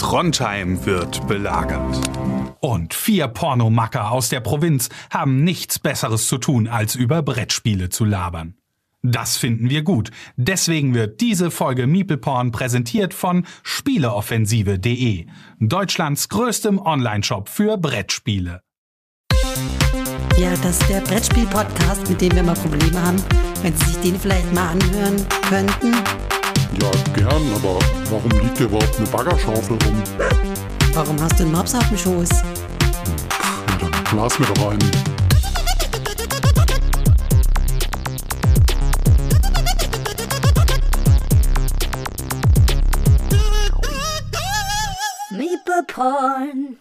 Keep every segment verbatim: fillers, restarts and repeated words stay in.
Trondheim wird belagert. Und vier Pornomacker aus der Provinz haben nichts Besseres zu tun, als über Brettspiele zu labern. Das finden wir gut. Deswegen wird diese Folge MeeplePorn präsentiert von Spieleoffensive punkt de, Deutschlands größtem Onlineshop für Brettspiele. Ja, das ist der Brettspiel-Podcast, mit dem wir mal Probleme haben. Wenn Sie sich den vielleicht mal anhören könnten. Ja, gern, aber warum liegt hier überhaupt eine Baggerschaufel rum? Warum hast du einen Mops auf dem Schoß? Ja, dann blas mir doch einen. MeeplePorn.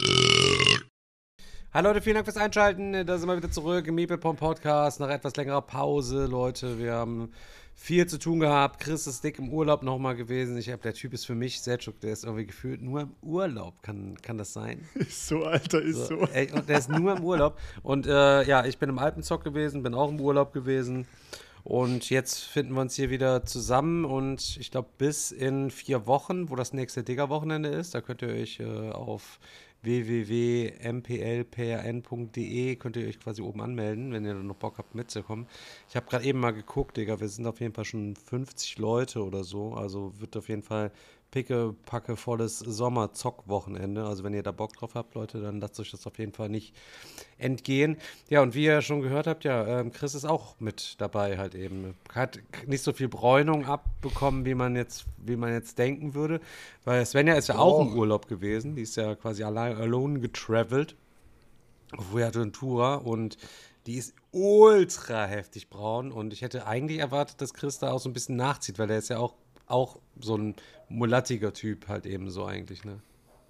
Hallo Leute, vielen Dank fürs Einschalten. Da sind wir wieder zurück im MeeplePorn Podcast nach etwas längerer Pause. Leute, wir haben viel zu tun gehabt. Chris ist dick im Urlaub nochmal gewesen. Ich hab, der Typ ist für mich, Selçuk, der ist irgendwie gefühlt nur im Urlaub. Kann, kann das sein? Ist so, Alter, ist so. so. Ey, und der ist nur im Urlaub. Und äh, ja, ich bin im Alpenzock gewesen, bin auch im Urlaub gewesen. Und jetzt finden wir uns hier wieder zusammen. Und ich glaube, bis in vier Wochen, wo das nächste Digger-Wochenende ist, da könnt ihr euch äh, auf w w w punkt m p l p r n punkt de könnt ihr euch quasi oben anmelden, wenn ihr dann noch Bock habt mitzukommen. Ich habe gerade eben mal geguckt, Digga, wir sind auf jeden Fall schon fünfzig Leute oder so, also wird auf jeden Fall picke, packe volles Sommer-Zock-Wochenende. Also wenn ihr da Bock drauf habt, Leute, dann lasst euch das auf jeden Fall nicht entgehen. Ja, und wie ihr schon gehört habt, ja, ähm, Chris ist auch mit dabei halt eben. Hat nicht so viel Bräunung abbekommen, wie man jetzt, wie man jetzt denken würde. Weil Svenja ist ja auch Oh. im Urlaub gewesen. Die ist ja quasi allein, alone getravelt auf Fuerteventura und die ist ultra heftig braun. Und ich hätte eigentlich erwartet, dass Chris da auch so ein bisschen nachzieht, weil der ist ja auch auch so ein mulattiger Typ halt eben so eigentlich, ne?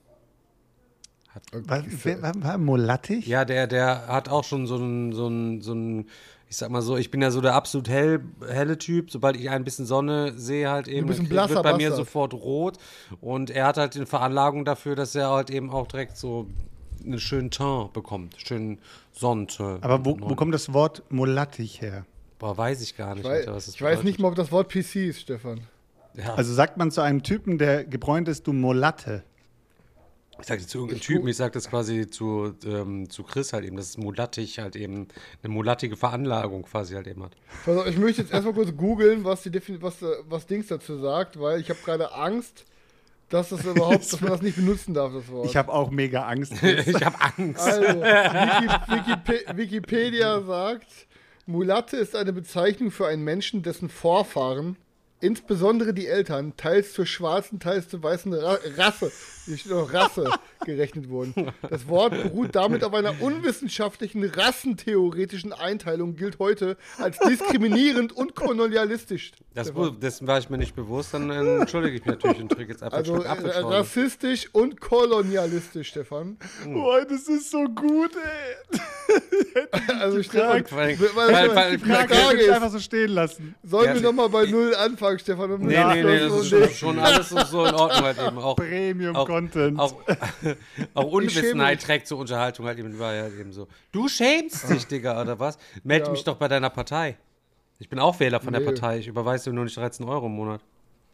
Hat, Was, wer war, war mulattig? ja, der, der hat auch schon so ein, so ein, so ein, ich sag mal so, ich bin ja so der absolut hell, helle Typ, sobald ich ein bisschen Sonne sehe halt eben, Du bist ein krieg- blasser wird bei mir Bastard. sofort rot und er hat halt eine Veranlagung dafür, dass er halt eben auch direkt so einen schönen Teint bekommt, schönen Sonnenteint. Aber wo, wo kommt das Wort mulattig her? Boah, weiß ich gar nicht, Ich weiß, Alter, was das ich weiß nicht bedeutet. mal, ob das Wort P C ist, Stefan. Ja. Also sagt man zu einem Typen, der gebräunt ist, du Mulatte. Ich sag zu irgendeinem Typen, ich sag das quasi zu, ähm, zu Chris halt eben, dass es mulattig halt eben, eine mulattige Veranlagung quasi halt eben hat. Pass auf, ich möchte jetzt erstmal kurz googeln, was, die Defin- was, äh, was Dings dazu sagt, weil ich habe gerade Angst, dass das überhaupt, dass man das nicht benutzen darf, das Wort. Ich habe auch mega Angst. Ich habe Angst. Also, Wiki, Wiki, Wikipedia sagt, Mulatte ist eine Bezeichnung für einen Menschen, dessen Vorfahren, insbesondere die Eltern, teils zur schwarzen, teils zur weißen Ra Rasse, hier steht auch Rasse, gerechnet wurden. Das Wort beruht damit auf einer unwissenschaftlichen, rassentheoretischen Einteilung, gilt heute als diskriminierend und kolonialistisch. Das, wu- dessen war ich mir nicht bewusst, dann äh, entschuldige ich mich natürlich und trinke jetzt einfach Also einen äh, Schluck Apfelschorle. rassistisch und kolonialistisch, Stefan. Boah, das ist so gut, ey. Also Stefan, Vor allem- weil- weil- weil- weil- die Ich Frage kann es ist, einfach so stehen lassen. sollen Ja. wir nochmal bei Null anfangen, Stefan? Um Nee, nee, nee, das ist schon, schon alles so, so in Ordnung halt eben. Auch, Premium-Content. auch, auch Unwissenheit mich. trägt zur Unterhaltung halt eben, war halt eben so. Du schämst dich, Digga, oder was? Melde Ja. mich doch bei deiner Partei. Ich bin auch Wähler von der Nee. Partei. Ich überweise dir nur nicht dreizehn Euro im Monat.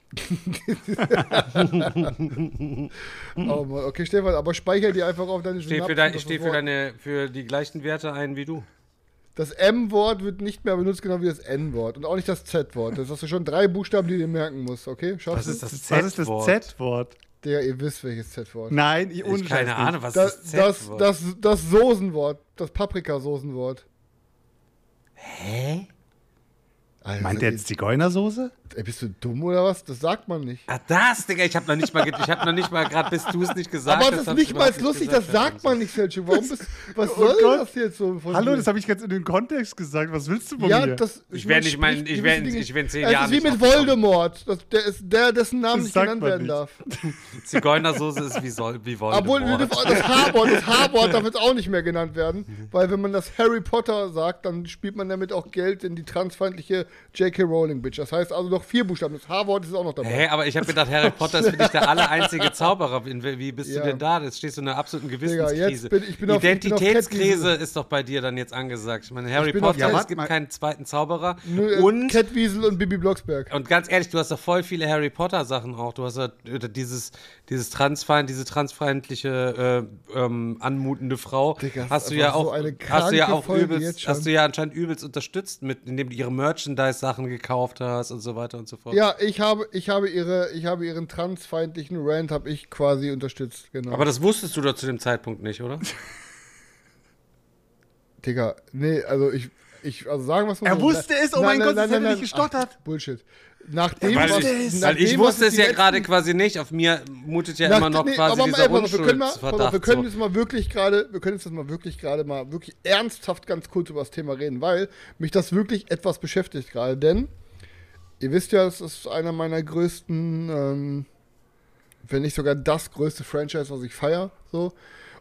Oh Mann, okay, Stefan, aber speicher dir einfach auf deine Ich stehe für, Synapsen, dein, ich dass steh das für, Wort- deine, für die gleichen Werte ein wie du. Das M-Wort wird nicht mehr benutzt, genau wie das N-Wort. Und auch nicht das Z-Wort. Das hast du schon drei Buchstaben, die du dir merken musst, okay? Schaffst Was du? ist das Was ist das Z-Wort? Z-Wort? Der, ihr wisst, welches Z-Wort. Nein, ich, Ich ohne keine Scheiß Ahnung, was Das, ist das, das Z-Wort? das, das Soßenwort. Das Paprikasoßenwort. Hä? Alter, Meint der jetzt Zigeunersoße? ey, bist du dumm oder was? Das sagt man nicht. Ah, das, Digga, ich hab noch nicht mal, ge- ich hab noch nicht mal, gerade bis du es nicht gesagt Aber hast. das ist hab nicht ich mal überhaupt lustig, gesagt. das sagt man nicht, Selchuk. Warum bist, was Oh soll Gott. das jetzt so von Hallo, dir? das habe ich jetzt in den Kontext gesagt. Was willst du von Ja, mir? das, Ich werd nicht mein- ich werd- ich werd in zehn Es Jahren ist wie nicht mit drauf gekommen. Voldemort. Das, der ist der, dessen Namen Das nicht sagt genannt man werden nicht. darf. Zigeunersoße ist wie, soll, wie Obwohl Voldemort. das das H-Wort, das H-Wort darf jetzt auch nicht mehr genannt werden, weil wenn man das Harry Potter sagt, dann spielt man damit auch Geld in die transfeindliche J K. Rowling, Bitch. Das heißt also noch vier Buchstaben. Das H-Wort ist auch noch dabei. Hä, aber ich habe gedacht, Harry Potter ist für dich der allereinzige Zauberer. Wie bist Ja. du denn da? Jetzt stehst du in einer absoluten Gewissenskrise. Digga, jetzt bin- ich bin auf- ich bin auf Identitätskrise Catwiesel. ist doch bei dir dann jetzt angesagt. Ich meine, Harry bin auf- Potter, Ja, es warte gibt mal. keinen zweiten Zauberer. Nur, äh, und, Catwiesel und Bibi Blocksberg. und ganz ehrlich, du hast doch voll viele Harry Potter Sachen auch. Du hast ja dieses, dieses Transfeind, diese transfeindliche, äh, ähm, anmutende Frau. Digga, das hast ist du ja einfach so auch, eine hast du ja kranke auch Folge übelst, jetzt schon. hast du ja anscheinend übelst unterstützt, mit, indem du ihre Merchandise-Sachen gekauft hast und so weiter und so fort. Ja, ich habe, ich habe ihre, ich habe ihren transfeindlichen Rant habe ich quasi unterstützt, genau. Aber das wusstest du doch zu dem Zeitpunkt nicht, oder? Digga, nee, also ich, ich, also sagen wir es mal Er so. wusste es, oh mein Gott, sonst hätte er nicht gestottert. Ach, Bullshit. Nachdem, Weil was, ich, nachdem, weil ich was wusste es die ja letzten- gerade quasi nicht. Auf mir mutet ja Nach, immer noch nee, quasi aber dieser ey, pass auf, wir können, mal, pass auf, Unschuldsverdacht. wir können so. jetzt mal wirklich gerade, wir können jetzt mal wirklich gerade mal wirklich ernsthaft ganz kurz über das Thema reden, weil mich das wirklich etwas beschäftigt gerade, denn ihr wisst ja, es ist einer meiner größten, ähm, wenn nicht sogar das größte Franchise, was ich feiere, so,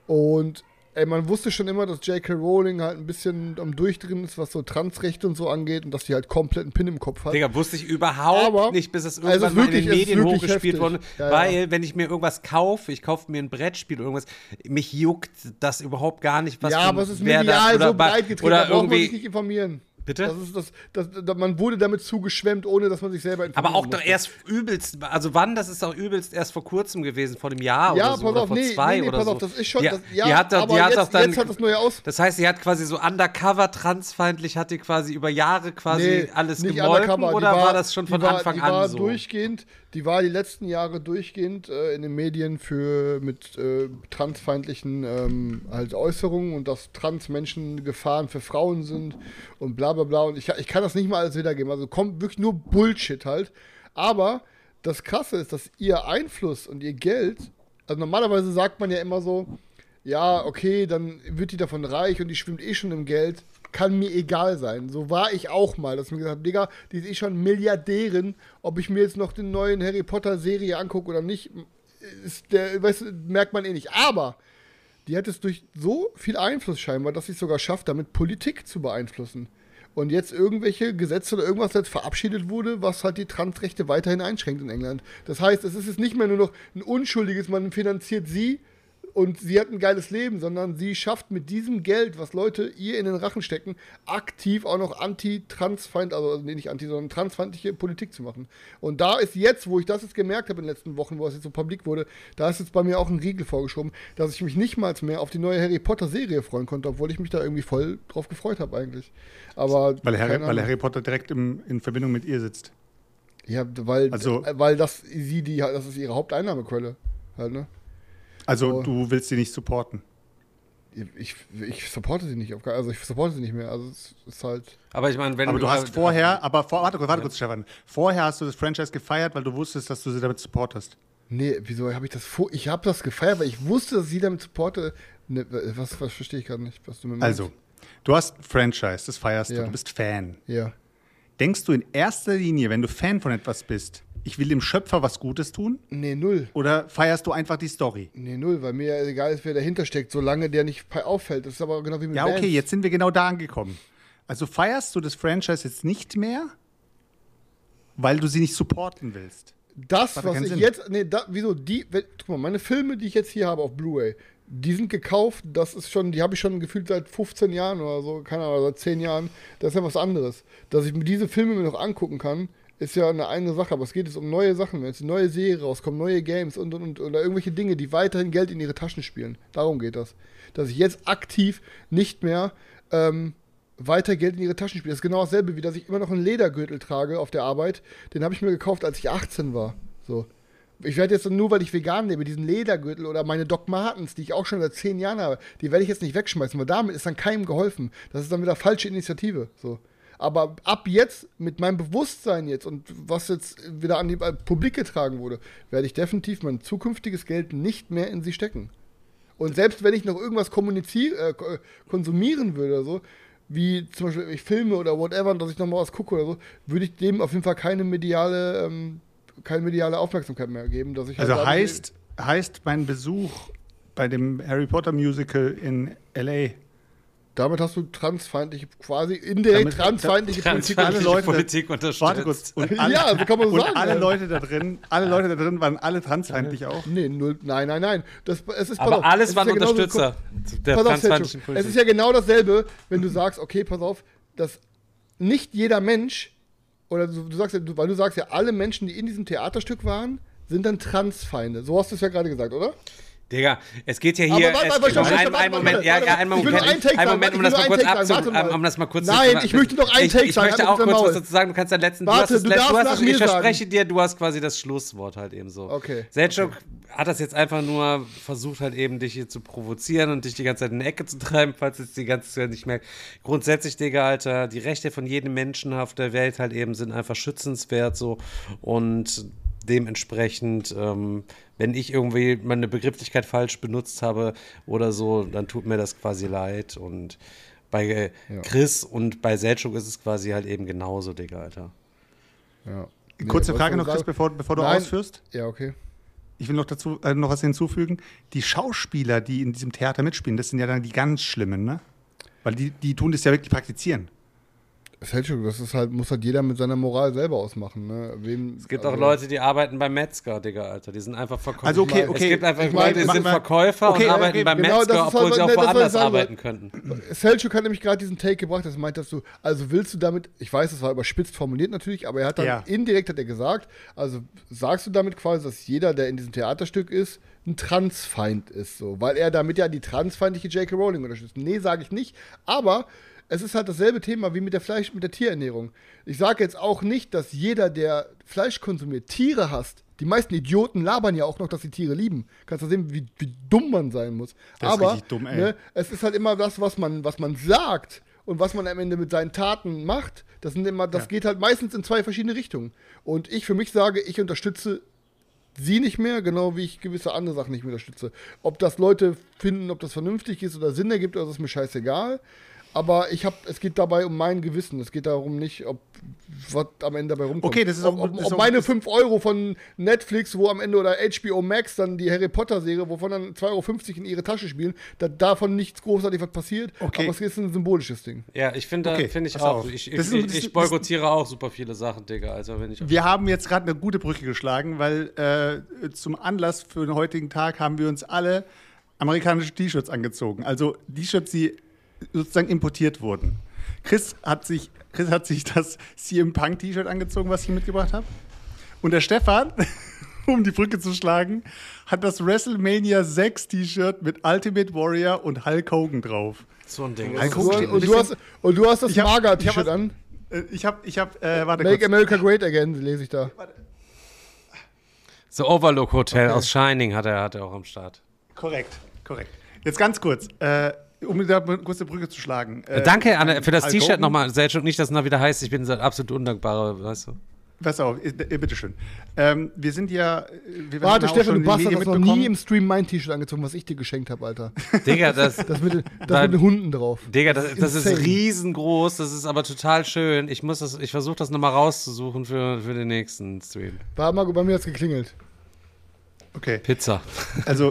und ey, man wusste schon immer, dass J K. Rowling halt ein bisschen am Durchdrehen ist, was so Transrechte und so angeht und dass die halt komplett einen Pin im Kopf hat. Digga, wusste ich überhaupt Aber- nicht, bis es also irgendwann es mal wirklich- in den es ist Medien wirklich hochgespielt heftig. wurde. Ja, ja. Weil, wenn ich mir irgendwas kaufe, ich kaufe mir ein Brettspiel oder irgendwas, mich juckt das überhaupt gar nicht, was ja, für- aber es ist wer medial da, oder so bei- breit getreten, oder da braucht man sich irgendwie. nicht informieren. Bitte? Das ist das, das, das, man wurde damit zugeschwemmt, ohne dass man sich selber informieren Aber auch doch musste. erst übelst, also wann, das ist doch übelst erst vor kurzem gewesen, vor dem Jahr Ja, oder so, pass oder auf, vor nee, zwei nee, nee, oder pass so. auf, das ist schon, die, das, ja, die hat doch, aber die hat jetzt, doch dann, jetzt hat das neue aus. das heißt, sie hat quasi so undercover transfeindlich, hat die quasi über Jahre quasi Nee, alles nicht gemolken, undercover, die oder war, das schon die von war, Anfang die an war so? durchgehend, die war die letzten Jahre durchgehend äh, in den Medien für mit äh, transfeindlichen ähm, halt Äußerungen und dass Transmenschen Gefahren für Frauen sind und bla bla bla. Und ich, ich kann das nicht mal alles wiedergeben. Also kommt wirklich nur Bullshit halt. Aber das Krasse ist, dass ihr Einfluss und ihr Geld, also normalerweise sagt man ja immer so, ja, okay, dann wird die davon reich und die schwimmt eh schon im Geld. Kann mir egal sein. So war ich auch mal, dass ich mir gesagt habe, Digga, die ist eh schon Milliardärin, ob ich mir jetzt noch den neuen Harry Potter Serie angucke oder nicht, ist der, weißt du, merkt man eh nicht. Aber die hat es durch so viel Einfluss scheinbar, dass sie es sogar schafft, damit Politik zu beeinflussen. Und jetzt irgendwelche Gesetze oder irgendwas jetzt verabschiedet wurde, was halt die Transrechte weiterhin einschränkt in England. Das heißt, es ist jetzt nicht mehr nur noch ein unschuldiges, man finanziert sie und sie hat ein geiles Leben, sondern sie schafft mit diesem Geld, was Leute ihr in den Rachen stecken, aktiv auch noch anti-transfeind, also nee, nicht anti, sondern transfeindliche Politik zu machen. Und da ist jetzt, wo ich das jetzt gemerkt habe in den letzten Wochen, wo es jetzt so publik wurde, da ist jetzt bei mir auch ein Riegel vorgeschoben, dass ich mich nicht mal mehr auf die neue Harry Potter Serie freuen konnte, obwohl ich mich da irgendwie voll drauf gefreut habe eigentlich. Aber Weil Harry, keine weil Ahnung. Harry Potter direkt im, in Verbindung mit ihr sitzt. Ja, weil, Also- äh, weil das sie die, das ist ihre Haupteinnahmequelle halt, ne? Also Oh. du willst sie nicht supporten. Ich, ich supporte sie nicht, auf gar- also ich supporte sie nicht mehr. Also es ist halt. Aber ich meine, wenn Aber du hast äh, vorher, aber vor, warte, kurz, warte kurz, Stefan. Vorher hast du das Franchise gefeiert, weil du wusstest, dass du sie damit supportest. Nee, wieso habe ich das vor? Ich habe das gefeiert, weil ich wusste, dass sie damit supporte. Ne, was, was verstehe ich gerade nicht, was du mir meinst. Also, du hast ein Franchise, das feierst Ja. du, du bist Fan. Ja. Denkst du in erster Linie, wenn du Fan von etwas bist, ich will dem Schöpfer was Gutes tun? Nee, null. Oder feierst du einfach die Story? Nee, null, weil mir ja egal ist, wer dahinter steckt, solange der nicht auffällt. Das ist aber genau wie mit Ja, Bands. okay, jetzt sind wir genau da angekommen. Also feierst du das Franchise jetzt nicht mehr, weil du sie nicht supporten willst? Das, Macht was keinen ich Sinn. jetzt, nee, da, wieso, die, wenn, guck mal, meine Filme, die ich jetzt hier habe auf Blu-ray, die sind gekauft, das ist schon, die habe ich schon gefühlt seit fünfzehn Jahren oder so, keine Ahnung, seit zehn Jahren, das ist ja was anderes. Dass ich mir diese Filme mir noch angucken kann, ist ja eine eine Sache, aber es geht jetzt um neue Sachen, wenn jetzt eine neue Serie rauskommt, neue Games und, und, und, oder irgendwelche Dinge, die weiterhin Geld in ihre Taschen spielen. Darum geht das. Dass ich jetzt aktiv nicht mehr, ähm, weiter Geld in ihre Taschen spiele. Das ist genau dasselbe, wie dass ich immer noch einen Ledergürtel trage auf der Arbeit. Den habe ich mir gekauft, als ich achtzehn war. So. Ich werde jetzt nur, weil ich vegan lebe, diesen Ledergürtel oder meine Doc Martens, die ich auch schon seit zehn Jahren habe, die werde ich jetzt nicht wegschmeißen, weil damit ist dann keinem geholfen. Das ist dann wieder falsche Initiative. So. Aber ab jetzt, mit meinem Bewusstsein jetzt und was jetzt wieder an die äh, Publik getragen wurde, werde ich definitiv mein zukünftiges Geld nicht mehr in sie stecken. Und selbst wenn ich noch irgendwas kommuniziere, äh, konsumieren würde oder so, wie zum Beispiel ich filme oder whatever, dass ich nochmal was gucke oder so, würde ich dem auf jeden Fall keine mediale, ähm, keine mediale Aufmerksamkeit mehr geben. Dass ich halt Also sage, heißt, heißt mein Besuch bei dem Harry Potter Musical in L A Damit hast du transfeindliche, quasi indirekt Damit- transfeindliche Politik. Transfeindliche Leute- Politik unterstützt. Warte kurz. Und alle, Ja, so kann man so und sagen, alle ja. Leute da drin, alle Leute da drin waren alle transfeindlich auch. Nee, null, nein, nein, nein. Das, es ist, pass Aber auf, alles es waren ist ja genauso- Unterstützer der Pass auf, transfeindlichen Sergio, Politik. es ist ja genau dasselbe, wenn du sagst, okay, pass auf, dass nicht jeder Mensch, oder du, du sagst ja, du, weil du sagst ja, alle Menschen, die in diesem Theaterstück waren, sind dann Transfeinde. So hast du es ja gerade gesagt, oder? Digga, es geht ja Aber hier. warte, es, warte, stopp, einen, stopp, einen warte, Moment, warte, ja, warte, ja, einen ich will Moment, nur einen Take einen sagen, Moment, um warte, das ich mal will kurz nur einen Take sagen, abzu, warte mal. um das mal kurz Nein, ich möchte noch einen ich, Take ich sagen, möchte halt auch mit kurz deinem was Maul. dazu sagen, du kannst deinen letzten, Warte, du hast das, du le- darfst du hast nach das, mir ich verspreche sagen. dir, du hast quasi das Schlusswort halt eben so. Okay. Selçuk hat das jetzt einfach nur versucht halt eben dich hier zu provozieren und dich die ganze Zeit in die Ecke zu treiben, falls es die ganze Zeit nicht merkt. Grundsätzlich, Digga, Alter, die Rechte von jedem Menschen auf der Welt halt eben sind einfach schützenswert so und dementsprechend, ähm, wenn ich irgendwie meine Begrifflichkeit falsch benutzt habe oder so, dann tut mir das quasi leid. Und bei äh, Ja. Chris und bei Selçuk ist es quasi halt eben genauso, Digga, Alter. Ja. Kurze Nee, Frage was noch, soll Chris, ich sagen? bevor, bevor du Nein. ausführst. Ja, okay. Ich will noch dazu äh, noch was hinzufügen. Die Schauspieler, die in diesem Theater mitspielen, das sind ja dann die ganz Schlimmen, ne? Weil die, die tun das ja wirklich praktizieren. Selchuk, das ist halt, muss halt jeder mit seiner Moral selber ausmachen. Ne? Wem, Es gibt also, auch Leute, die arbeiten beim Metzger, Digga, Alter. Die sind einfach Verkäufer. Also okay, Es okay. gibt einfach Ich meine, Leute, die mach sind mal- Verkäufer okay, und arbeiten okay, beim genau, Metzger, das ist obwohl halt- sie auch ne, das wollte ich woanders sagen, arbeiten könnten. Selchuk hat nämlich gerade diesen Take gebracht, das meint, dass du, also willst du damit, ich weiß, es war überspitzt formuliert natürlich, aber er hat dann Ja. indirekt hat er gesagt, also sagst du damit quasi, dass jeder, der in diesem Theaterstück ist, ein Transfeind ist, so, weil er damit ja die transfeindliche J K. Rowling unterstützt. Nee, sage ich nicht, aber es ist halt dasselbe Thema wie mit der Fleisch, mit der Tierernährung. Ich sage jetzt auch nicht, dass jeder, der Fleisch konsumiert, Tiere hasst. Die meisten Idioten labern ja auch noch, dass sie Tiere lieben. Kannst du sehen, wie, wie dumm man sein muss. Das ist Aber richtig dumm, ey. ne, es ist halt immer das, was man, was man sagt und was man am Ende mit seinen Taten macht. Das, sind immer, das Ja. geht halt meistens in zwei verschiedene Richtungen. Und ich für mich sage, ich unterstütze sie nicht mehr, genau wie ich gewisse andere Sachen nicht mehr unterstütze. Ob das Leute finden, ob das vernünftig ist oder Sinn ergibt, das ist mir scheißegal. Aber ich habe, es geht dabei um mein Gewissen. Es geht darum nicht, ob was am Ende dabei rumkommt. Okay, das ist ob, auch- ob, das ist ob auch- meine das- fünf Euro von Netflix, wo am Ende oder H B O Max dann die Harry Potter Serie, wovon dann zwei Euro fünfzig in ihre Tasche spielen, da davon nichts großartig was passiert. Okay. Aber es ist ein symbolisches Ding. Ja, ich finde, Okay, finde ich pass auch. auf. Ich, Das ich, ist- ich, das ich ist- boykottiere auch super viele Sachen, Digga. Also wenn ich Wir haben jetzt gerade eine gute Brücke geschlagen, weil äh, zum Anlass für den heutigen Tag haben wir uns alle amerikanische T-Shirts angezogen. Also T-Shirts, die sozusagen importiert wurden. Chris hat sich, Chris hat sich das C M Punk T-Shirt angezogen, was ich mitgebracht habe. Und der Stefan, um die Brücke zu schlagen, hat das WrestleMania sechs T-Shirt mit Ultimate Warrior und Hulk Hogan drauf. so ein Ding. Hulk Und Hogan du, steht und, nicht. du hast, und du hast das Ich hab- ich hab Maga-T-Shirt was- an. Äh, Ich habe, ich habe, äh, warte Make kurz. America Great Again, lese ich da. So Overlook Hotel aus Shining hat er, hat er auch am Start. Korrekt, korrekt. Jetzt ganz kurz, äh, um da eine kurze Brücke zu schlagen. Äh, Danke Anne, für das Hulk T-Shirt Hogan- nochmal, Selchuk, nicht, dass es noch wieder heißt, ich bin so absolut undankbarer, weißt du. Pass auf, äh, äh, bitteschön. Ähm, wir sind ja. äh, Wir Warte, haben auch Stefan, schon du in den Bastard, Medien hast noch mitbekommen. nie im Stream mein T-Shirt angezogen, was ich dir geschenkt habe, Alter. Digga, das, Das mit, den- das Weil- mit den Hunden drauf. Digga, das, das ist insane. riesengroß, das ist aber total schön. Ich muss das, ich versuche das nochmal rauszusuchen für, für den nächsten Stream. War mal, bei mir hat's geklingelt. Okay, Pizza. also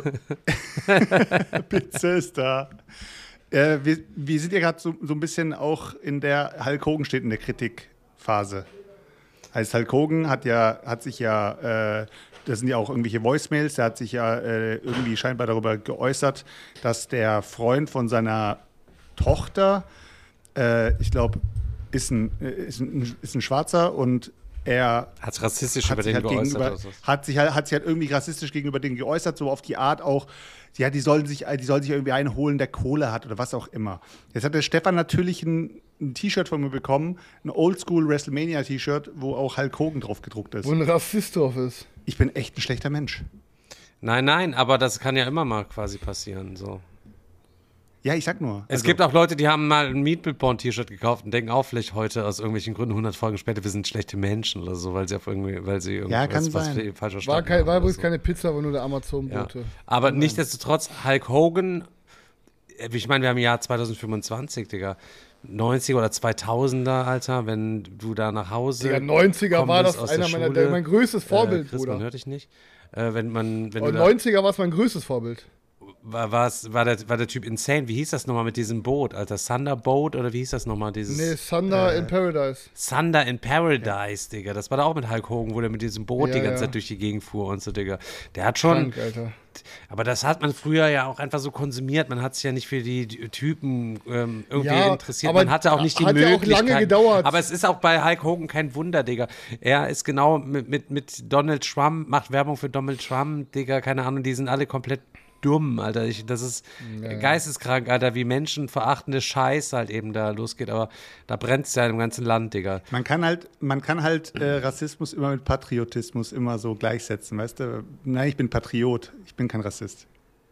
Pizza ist da. Äh, wir, wir sind ja gerade so, so ein bisschen auch in der Hulk Hogan steht in der Kritikphase. Heißt, Hulk Hogan hat ja, hat sich ja, äh, das sind ja auch irgendwelche Voicemails, der hat sich ja äh, irgendwie scheinbar darüber geäußert, dass der Freund von seiner Tochter, äh, ich glaube, ist ein, äh, ist, ein, ist ein Schwarzer und er Hat rassistisch über hat sich, den halt geäußert gegenüber, oder so. hat, sich halt, hat sich halt irgendwie rassistisch gegenüber denen geäußert, so auf die Art auch, ja, die sollen sich, die sollen sich irgendwie einen holen, der Kohle hat oder was auch immer. Jetzt hat der Stefan natürlich ein, ein T-Shirt von mir bekommen, ein Oldschool WrestleMania T-Shirt, wo auch Hulk Hogan drauf gedruckt ist. Wo ein Rassist drauf ist. Ich bin echt ein schlechter Mensch. Nein, nein, aber das kann ja immer mal quasi passieren. So. Ja, ich sag nur. Es Also, gibt auch Leute, die haben mal ein Meatball-Porn-T-Shirt gekauft und denken auch vielleicht heute aus irgendwelchen Gründen hundert Folgen später, wir sind schlechte Menschen oder so, weil sie auf irgendwie, weil sie irgendwas Ja, kann was sein. falsch War, verstanden kein, haben. war oder übrigens so. keine Pizza, war nur der Ja. Amazon-Bote. Aber nichtsdestotrotz, Hulk Hogan, äh, ich meine, wir haben im Jahr zwanzig fünfundzwanzig, Digga. neunziger oder zweitausender, Alter, wenn du da nach Hause Digga, neunziger gekommen war bist das aus einer der meiner, Schule, der, mein größtes Vorbild, äh, Chris, man Bruder. hört dich nicht. Äh, wenn man, wenn Und du da, neunziger war es mein größtes Vorbild. war, war's, war, der, war der Typ insane. Wie hieß das nochmal mit diesem Boot, Alter? Thunderboat oder wie hieß das nochmal? Dieses, Nee, Thunder äh, in Paradise. Thunder in Paradise, ja. Digga. Das war da auch mit Hulk Hogan, wo der mit diesem Boot ja, die ganze ja. Zeit durch die Gegend fuhr und so, Digga. Der hat schon... Krank, Alter. Aber das hat man früher ja auch einfach so konsumiert. Man hat sich ja nicht für die Typen ähm, irgendwie Ja, interessiert. aber Man hatte auch nicht die hat ja auch Möglichkeit. lange gedauert. Aber es ist auch bei Hulk Hogan kein Wunder, Digga. Er ist genau mit, mit, mit Donald Trump, macht Werbung für Donald Trump, Digga, keine Ahnung, die sind alle komplett dumm, Alter. Ich, das ist ja. geisteskrank, Alter, wie menschenverachtende Scheiß halt eben da losgeht. Aber da brennt es ja im ganzen Land, Digga. Man kann halt, man kann halt äh, Rassismus immer mit Patriotismus immer so gleichsetzen, weißt du? Nein, ich bin Patriot, ich bin kein Rassist.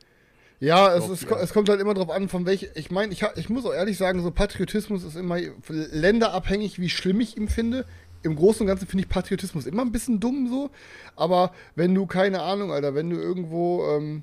Ja, es, ist, es kommt halt immer drauf an, von welch. Ich meine, ich, ich muss auch ehrlich sagen, so Patriotismus ist immer länderabhängig, wie schlimm ich ihn finde. Im Großen und Ganzen finde ich Patriotismus immer ein bisschen dumm so. Aber wenn du, keine Ahnung, Alter, wenn du irgendwo. Ähm,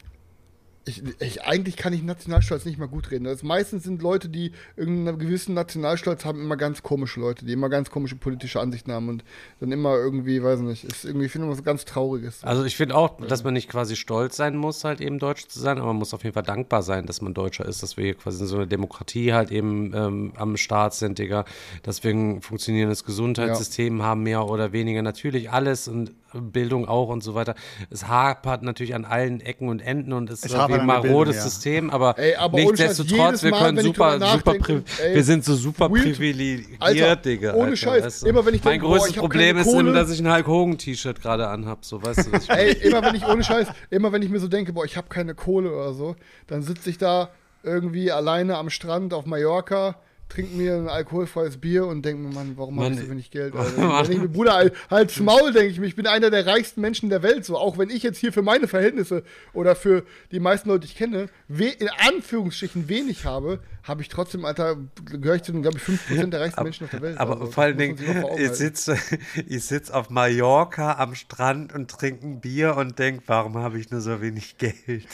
Ich, ich, eigentlich kann ich Nationalstolz nicht mal gut reden. Das meistens sind Leute, die irgendeinen gewissen Nationalstolz haben, immer ganz komische Leute, die immer ganz komische politische Ansichten haben und dann immer irgendwie, weiß nicht, ist irgendwie, ich finde was ganz Trauriges. Also ich finde auch, dass man nicht quasi stolz sein muss, halt eben Deutsch zu sein, aber man muss auf jeden Fall dankbar sein, dass man Deutscher ist, dass wir hier quasi in so einer Demokratie halt eben ähm, am Start sind, Digga. Deswegen funktionierendes Gesundheitssystem ja. haben mehr oder weniger natürlich alles und Bildung auch und so weiter. Es hapert natürlich an allen Ecken und Enden und es ist wie ein marodes ja. System, aber, ey, aber nichtsdestotrotz, wir Mal, können super, super, ey, wir sind so super weird. privilegiert, Alter, Digga. Ohne Alter, Scheiß, weißt du? immer wenn ich Mein denke, größtes boah, Problem ist, Kohle, dass ich ein Hulk Hogan-T-Shirt gerade anhab, so, weißt du, was ich ey, immer wenn ich, ohne Scheiß, immer wenn ich mir so denke, boah, ich habe keine Kohle oder so, dann sitze ich da irgendwie alleine am Strand auf Mallorca, trinke mir ein alkoholfreies Bier und denke mir, Mann, warum habe ich so wenig Geld? Alter? Wenn ich mir, Bruder, halt, halt's Maul, denke ich mir, ich bin einer der reichsten Menschen der Welt, so, auch wenn ich jetzt hier für meine Verhältnisse oder für die meisten Leute, die ich kenne, in Anführungsstrichen wenig habe, habe ich trotzdem, Alter, gehöre ich zu den, glaube ich, fünf Prozent der reichsten aber, Menschen auf der Welt. Aber also, vor allen Dingen, ich sitze ich sitz auf Mallorca am Strand und trinke ein Bier und denke, warum habe ich nur so wenig Geld?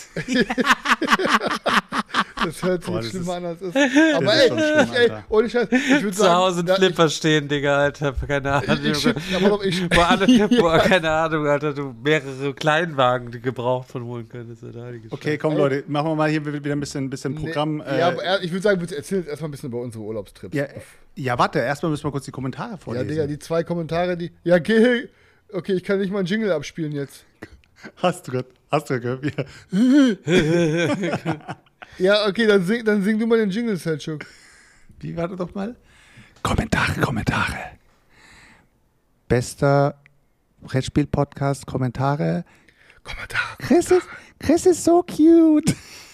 Das hört sich Boah, schlimmer an, als es ist. ist. Aber ey, schlimm, ich, ey, ohne Scheiß, ich würde Zu sagen... Hause ein Flipper stehen, Digga, Alter, keine Ahnung. Ich, ich, aber doch, ich, wo alle, wo, keine Ahnung, Alter, du mehrere Kleinwagen die gebraucht von holen könntest. Oder? Okay, komm, Leute, machen wir mal hier wieder ein bisschen, bisschen Programm. Nee, ja, aber ich würde sagen, wir erzählen jetzt erstmal ein bisschen über unsere Urlaubstrips. Ja, ja, warte, erstmal müssen wir kurz die Kommentare vorlesen. Ja, Digga, die zwei Kommentare, die... Ja, geh... Okay, ich kann nicht mal einen Jingle abspielen jetzt. Hast du gerade, hast du gerade gehört? Ja, okay, dann sing, dann sing du mal den Jingle, Selchuk. Wie, warte doch mal. Kommentare, Kommentare. Bester Brettspiel-Podcast, Kommentare. Kommentare. Chris ist, Chris ist so cute.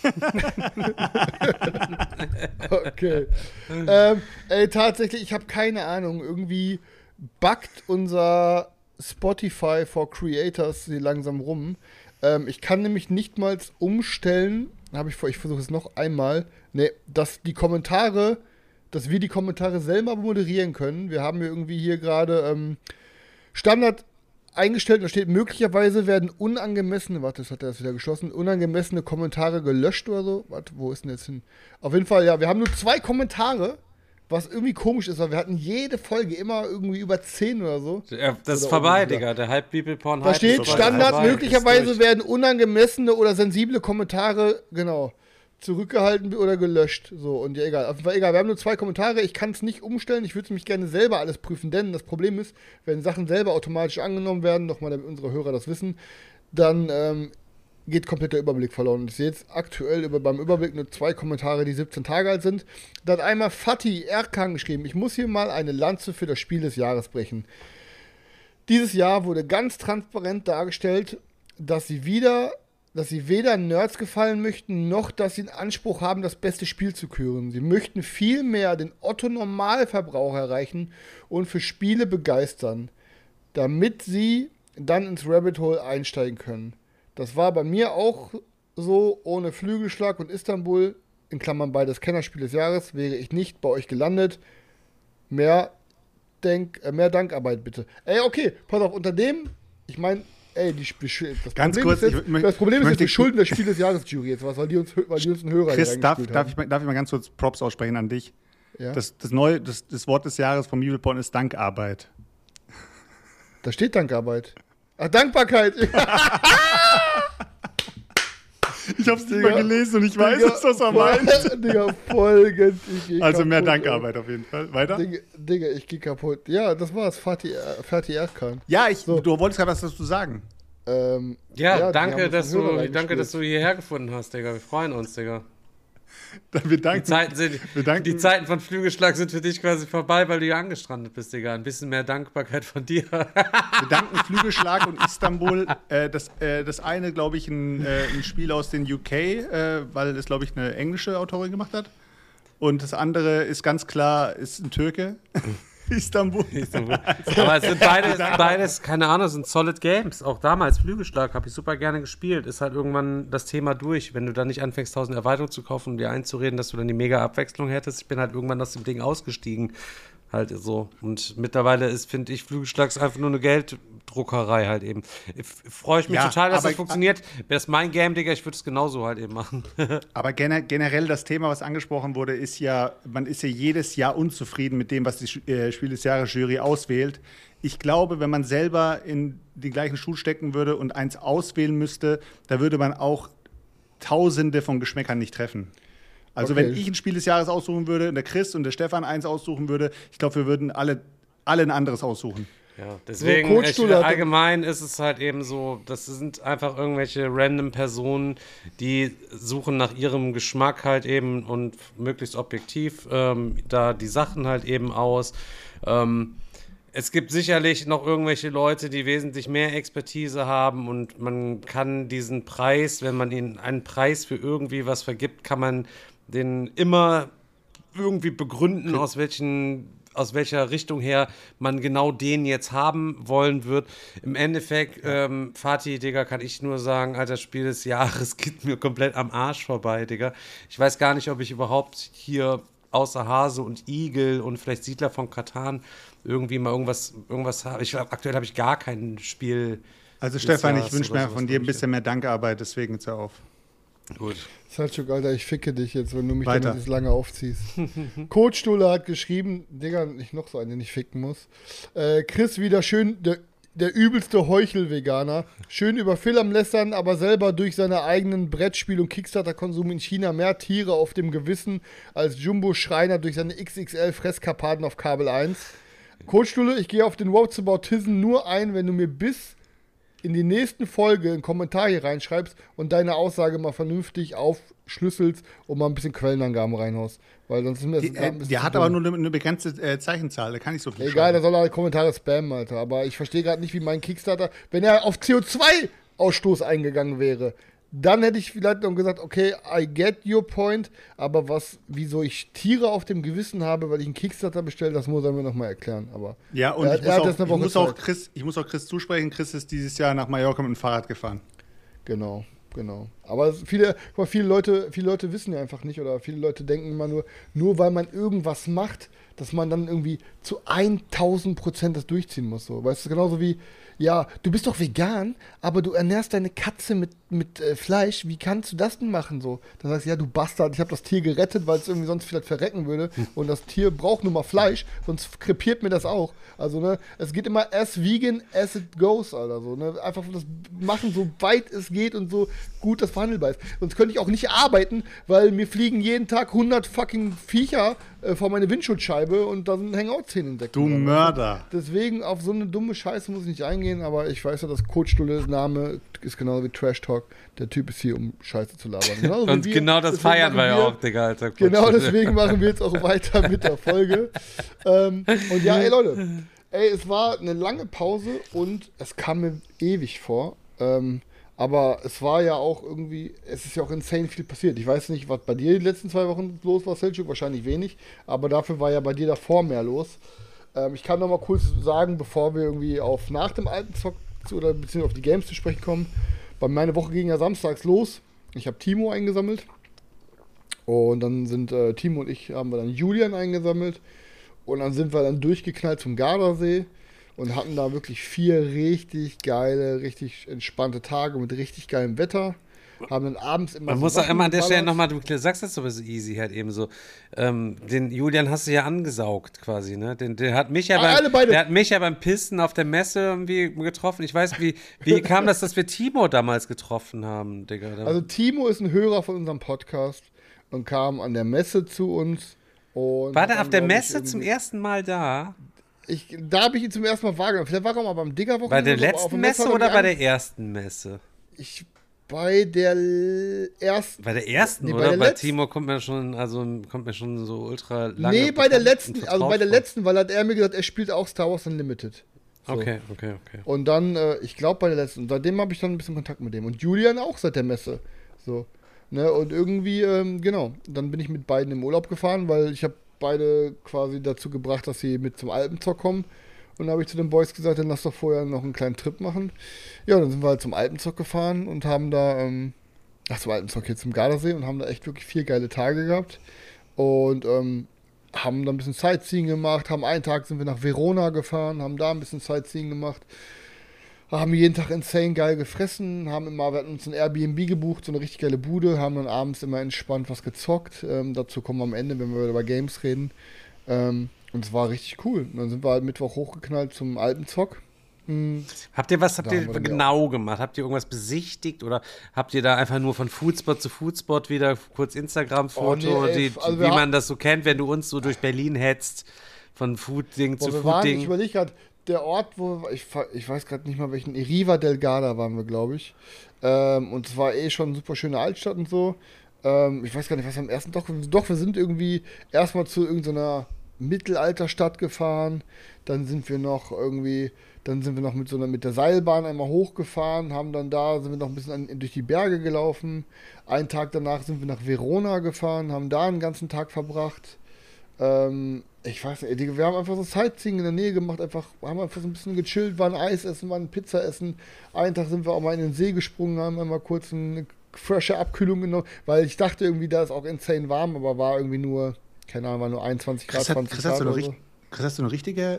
Okay. ähm, ey, tatsächlich, ich habe keine Ahnung, irgendwie buggt unser Spotify for Creators hier langsam rum. Ähm, ich kann nämlich nicht mal umstellen, habe ich vor, ich versuche es noch einmal, ne, dass die Kommentare, dass wir die Kommentare selber moderieren können. Wir haben hier irgendwie hier gerade ähm, Standard eingestellt, da steht, möglicherweise werden unangemessene, warte, das hat er jetzt wieder geschlossen, unangemessene Kommentare gelöscht oder so. Warte, wo ist denn jetzt hin? Auf jeden Fall, ja, wir haben nur zwei Kommentare, was irgendwie komisch ist, weil wir hatten jede Folge immer irgendwie über zehn oder so. Ja, das ist oder vorbei, oben, Digga, der Hype-Bibel-Porn. Da steht ist Standard, vorbei. möglicherweise werden unangemessene oder sensible Kommentare, genau, zurückgehalten oder gelöscht. So, und ja, egal. Auf jeden Fall egal. Wir haben nur zwei Kommentare. Ich kann es nicht umstellen. Ich würde es mich gerne selber alles prüfen, denn das Problem ist, wenn Sachen selber automatisch angenommen werden, nochmal, damit unsere Hörer das wissen, dann ähm, geht komplett der Überblick verloren. Und ich sehe jetzt aktuell über, beim Überblick nur zwei Kommentare, die siebzehn Tage alt sind. Da hat einmal Fatih Erkan geschrieben, ich muss hier mal eine Lanze für das Spiel des Jahres brechen. Dieses Jahr wurde ganz transparent dargestellt, dass sie wieder, dass sie weder Nerds gefallen möchten, noch dass sie den Anspruch haben, das beste Spiel zu küren. Sie möchten vielmehr den Otto-Normalverbraucher erreichen und für Spiele begeistern, damit sie dann ins Rabbit Hole einsteigen können. Das war bei mir auch so, ohne Flügelschlag und Istanbul, in Klammern beides Kennerspiel des Jahres, wäre ich nicht bei euch gelandet. Mehr, Denk, äh, mehr Dankarbeit bitte. Ey, okay, pass auf, unter dem, ich meine, ey, die, das Ganz Problem kurz, ist jetzt, ich, das Problem ist jetzt, möchte, wir schulden das Spiel des Jahres Jury jetzt was, weil die uns, weil die uns einen Hörer Chris, hier darf, reingespielt darf, haben. ich mal, darf ich mal ganz kurz Props aussprechen an dich? Ja? Das, das, neue, das, das Wort des Jahres vom Bibelporn ist Dankarbeit. Da steht Dankarbeit. Ach, Dankbarkeit. Ich Ich hab's nicht mal gelesen und ich weiß, Digga, was er meint. Digga, folgend. Ich geh Also mehr kaputt, Dankarbeit auf jeden Fall. Weiter? Digga, Digga, ich geh kaputt. Ja, das war's. Fatih, äh, Fatih Erkan. Ja, ich, So. du wolltest gerade was dazu sagen. Ähm, Ja, die danke, haben dass uns einen Hörer du, danke, reingespielt. dass du hierher gefunden hast, Digga. Wir freuen uns, Digga. Wir danken, Die Zeiten, sind, wir danken, die Zeiten von Flügelschlag sind für dich quasi vorbei, weil du hier angestrandet bist, Digga. Ein bisschen mehr Dankbarkeit von dir. wir danken Flügelschlag und Istanbul. Äh, das, äh, das eine, glaube ich, ein, äh, ein Spiel aus den U K, äh, weil es, glaube ich, eine englische Autorin gemacht hat. Und das andere ist ganz klar, ist ein Türke. Istanbul. Istanbul. Aber es sind beides, beides, keine Ahnung, sind solid Games. Auch damals Flügelschlag habe ich super gerne gespielt. Ist halt irgendwann das Thema durch. Wenn du dann nicht anfängst, tausend Erweiterungen zu kaufen und dir einzureden, dass du dann die mega Abwechslung hättest. Ich bin halt irgendwann aus dem Ding ausgestiegen. Halt so. Und mittlerweile ist, finde ich, Flügelschlag ist einfach nur eine Gelddruckerei halt eben. Freue ich mich Ja, total, dass aber das ich- funktioniert. Wäre das mein Game, Digga, ich würde es genauso halt eben machen. Aber gener generell das Thema, was angesprochen wurde, ist ja, man ist ja jedes Jahr unzufrieden mit dem, was die Sch- äh, Spiel des Jahres Jury auswählt. Ich glaube, wenn man selber in den gleichen Schuh stecken würde und eins auswählen müsste, da würde man auch Tausende von Geschmäckern nicht treffen. Also Okay. wenn ich ein Spiel des Jahres aussuchen würde und der Chris und der Stefan eins aussuchen würde, ich glaube, wir würden alle, alle ein anderes aussuchen. Ja, deswegen, Coach ich, Stuller hat- allgemein ist es halt eben so, das sind einfach irgendwelche random Personen, die suchen nach ihrem Geschmack halt eben und möglichst objektiv ähm, da die Sachen halt eben aus. Ähm, es gibt sicherlich noch irgendwelche Leute, die wesentlich mehr Expertise haben und man kann diesen Preis, wenn man ihnen einen Preis für irgendwie was vergibt, kann man den immer irgendwie begründen, aus welchen aus welcher Richtung her man genau den jetzt haben wollen wird. Im Endeffekt, ähm, Fatih, Digga, kann ich nur sagen, Alter, Spiel des Jahres geht mir komplett am Arsch vorbei, Digga. Ich weiß gar nicht, ob ich überhaupt hier außer Hase und Igel und vielleicht Siedler von Katan irgendwie mal irgendwas, irgendwas habe. Ich glaube, aktuell habe ich gar kein Spiel. Also des Stefan, ich Jahres wünsche oder mir sowas, von dir ein glaub ich. bisschen mehr Dankarbeit, deswegen jetzt hör auf. Gut. Salchuk, Alter, ich ficke dich jetzt, wenn du mich Weiter. damit jetzt lange aufziehst. Coach Stulle hat geschrieben, Digga, nicht noch so einen, den ich ficken muss. Äh, Chris wieder schön, der, der übelste Heuchel-Veganer. Schön über Phil am Lästern, aber selber durch seine eigenen Brettspiel- und Kickstarter-Konsum in China mehr Tiere auf dem Gewissen als Jumbo Schreiner durch seine X X L-Fresskarpaten auf Kabel eins. Coach Stulle, ich gehe auf den Road to Bautism nur ein, wenn du mir bis in die nächsten Folge einen Kommentar hier reinschreibst und deine Aussage mal vernünftig aufschlüsselst und mal ein bisschen Quellenangaben reinhaust. Weil sonst ist mir das Die, gerade ein äh, bisschen der zu hat dumm. aber nur eine, eine begrenzte äh, Zeichenzahl, da kann ich so viel Egal, da schreiben. soll er halt Kommentare spammen, Alter. Aber ich verstehe gerade nicht, wie mein Kickstarter, wenn er auf C O zwei Ausstoß eingegangen wäre, dann hätte ich vielleicht noch gesagt, okay, I get your point, aber was, wieso ich Tiere auf dem Gewissen habe, weil ich einen Kickstarter bestelle, das muss er mir nochmal erklären. Aber Ja, und er, ich, er hat muss jetzt auch, eine ich, Woche muss auch Zeit. Chris, ich muss auch Chris zusprechen, Chris ist dieses Jahr nach Mallorca mit dem Fahrrad gefahren. Genau, genau. Aber es- viele, guck mal, viele Leute, viele Leute wissen ja einfach nicht oder viele Leute denken immer nur, nur weil man irgendwas macht, dass man dann irgendwie zu tausend Prozent das durchziehen muss. So. Weißt du, genauso wie, ja, du bist doch vegan, aber du ernährst deine Katze mit, mit äh, Fleisch. Wie kannst du das denn machen? So? Dann sagst du, ja, du Bastard, ich habe das Tier gerettet, weil es irgendwie sonst vielleicht verrecken würde. Und das Tier braucht nur mal Fleisch, sonst krepiert mir das auch. Also, ne, es geht immer as vegan as it goes, Alter. So, ne? Einfach das machen, so weit es geht und so gut das verhandelbar ist. Sonst könnte ich auch nicht arbeiten, weil mir fliegen jeden Tag hundert fucking Viecher äh, vor meine Windschutzscheibe und da sind Hangout-Szenen entdeckt. Du Mörder. Deswegen auf so eine dumme Scheiße muss ich nicht eingehen, aber ich weiß ja, dass Coach Stulles Name ist genauso wie Trash Talk. Der Typ ist hier, um Scheiße zu labern. Genauso wie Und wir. genau das Deswegen feiern machen wir ja auch, Digga, Alter. Genau deswegen machen wir jetzt auch weiter mit der Folge. ähm, und ja, ey Leute, ey, es war eine lange Pause und es kam mir ewig vor. Ähm, aber es war ja auch irgendwie, es ist ja auch insane viel passiert. Ich weiß nicht, was bei dir die letzten zwei Wochen los war, Selchuk, wahrscheinlich wenig. Aber dafür war ja bei dir davor mehr los. Ähm, ich kann noch mal kurz sagen, bevor wir irgendwie auf nach dem alten Zock zu, oder beziehungsweise auf die Games zu sprechen kommen. Bei meine Woche ging ja samstags los. Ich habe Timo eingesammelt. Und dann sind äh, Timo und ich, haben wir dann Julian eingesammelt. Und dann sind wir dann durchgeknallt zum Gardasee und hatten da wirklich vier richtig geile, richtig entspannte Tage mit richtig geilem Wetter. haben dann abends immer Man so muss auch Sachen immer an der Stelle geballert. nochmal, du sagst das sowieso easy halt eben so, ähm, den Julian hast du ja angesaugt quasi, ne? Den, der hat mich ja Ah, beim, alle beide. der hat mich ja beim Pissen auf der Messe irgendwie getroffen. Ich weiß, wie, wie kam das, dass wir Timo damals getroffen haben, Digga? Da- Also Timo ist ein Hörer von unserem Podcast und kam an der Messe zu uns. Und War hat der dann, auf der glaub ich, Messe zum irgendwie- ersten Mal da? Ich, da habe ich ihn zum ersten Mal wahrgenommen. Vielleicht war er mal beim Digger-Wochenende. Bei der oder so, aber auf letzten der Messe hat er oder mich bei an- der ersten Messe? Ich, bei der l- ersten. Bei der ersten, Nee, bei oder? der Bei letzten. Timo kommt mir schon, also kommt mir schon so ultra lange. Nee, bei der bekannt und letzten. Also vertraut bei der vor. letzten, weil hat er mir gesagt, er spielt auch Star Wars Unlimited. So. Okay, okay, okay. Und dann, äh, ich glaube bei der letzten. Und seitdem habe ich dann ein bisschen Kontakt mit dem. Und Julian auch seit der Messe. So. Ne, und irgendwie, ähm, genau. Dann bin ich mit beiden im Urlaub gefahren, weil ich habe beide quasi dazu gebracht, dass sie mit zum Alpenzock kommen. Und dann habe ich zu den Boys gesagt, dann lass doch vorher noch einen kleinen Trip machen. Ja, dann sind wir halt zum Alpenzock gefahren und haben da, ähm, ach, zum Alpenzock jetzt zum Gardasee und haben da echt wirklich vier geile Tage gehabt. Und ähm, haben da ein bisschen Sightseeing gemacht, haben einen Tag sind wir nach Verona gefahren, haben da ein bisschen Sightseeing gemacht. Haben jeden Tag insane geil gefressen, haben immer, wir hatten uns ein Airbnb gebucht, so eine richtig geile Bude, haben dann abends immer entspannt was gezockt. Ähm, dazu kommen wir am Ende, wenn wir wieder über Games reden. Ähm, und es war richtig cool. Und dann sind wir halt Mittwoch hochgeknallt zum Alpenzock. Hm, Habt ihr was, habt Da ihr haben wir dann genau gemacht? Habt ihr irgendwas besichtigt oder habt ihr da einfach nur von Foodspot zu Foodspot wieder kurz Instagram-Foto, Oh, nee, ey, die, also wie wir man haben- das so kennt, wenn du uns so durch Berlin hetzt, von Food-Ding Boah, zu wir waren, ich Food-Ding? überlege gerade, der Ort, wo wir- ich, fa- ich weiß gerade nicht mal welchen, Riva del Garda waren wir, glaube ich. Ähm, und es war eh schon eine super schöne Altstadt und so. Ähm, ich weiß gar nicht, was wir am ersten doch, doch, wir sind irgendwie erstmal zu irgendeiner Mittelalterstadt gefahren. Dann sind wir noch irgendwie, dann sind wir noch mit so einer, mit der Seilbahn einmal hochgefahren, haben dann da, sind wir noch ein bisschen an, durch die Berge gelaufen. Einen Tag danach sind wir nach Verona gefahren, haben da einen ganzen Tag verbracht. Ähm, ich weiß nicht, die- wir haben einfach so Sightseeing in der Nähe gemacht, einfach, haben einfach so ein bisschen gechillt, waren Eis essen, waren Pizza essen. Einen Tag sind wir auch mal in den See gesprungen, haben einmal kurz eine frische Abkühlung genommen, weil ich dachte irgendwie, da ist auch insane warm, aber war irgendwie nur, keine Ahnung, war nur einundzwanzig Grad, Chris, hat, zwanzig Chris, Grad hast du eine oder richt- so. Chris, hast du eine richtige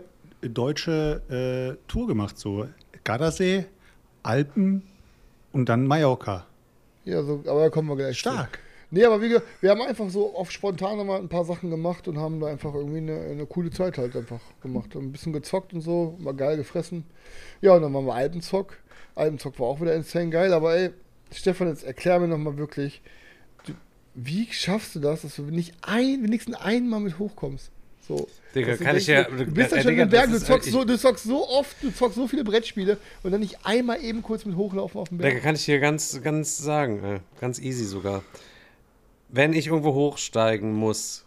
deutsche äh, Tour gemacht? So Gardasee, Alpen und dann Mallorca. Ja, so, aber da kommen wir gleich zu. Stark. Nee, aber wie gesagt, wir haben einfach so auf spontan mal ein paar Sachen gemacht und haben da einfach irgendwie eine, eine coole Zeit halt einfach gemacht. Ein bisschen gezockt und so, mal geil gefressen. Ja, und dann waren wir Alpenzock. Alpenzock war auch wieder insane geil, aber ey, Stefan, jetzt erklär mir nochmal wirklich, du, wie schaffst du das, dass du nicht ein, wenigstens einmal mit hochkommst? So. Digga, Dass du kann denkst, ich ja- Du, du bist ja äh, schon Digga, in den Bergen, du das ist- zockst, ich- so, du zockst so oft, du zockst so viele Brettspiele und dann nicht einmal eben kurz mit hochlaufen auf dem Berg. Da kann ich dir ganz, ganz sagen, äh, ganz easy sogar. Wenn ich irgendwo hochsteigen muss,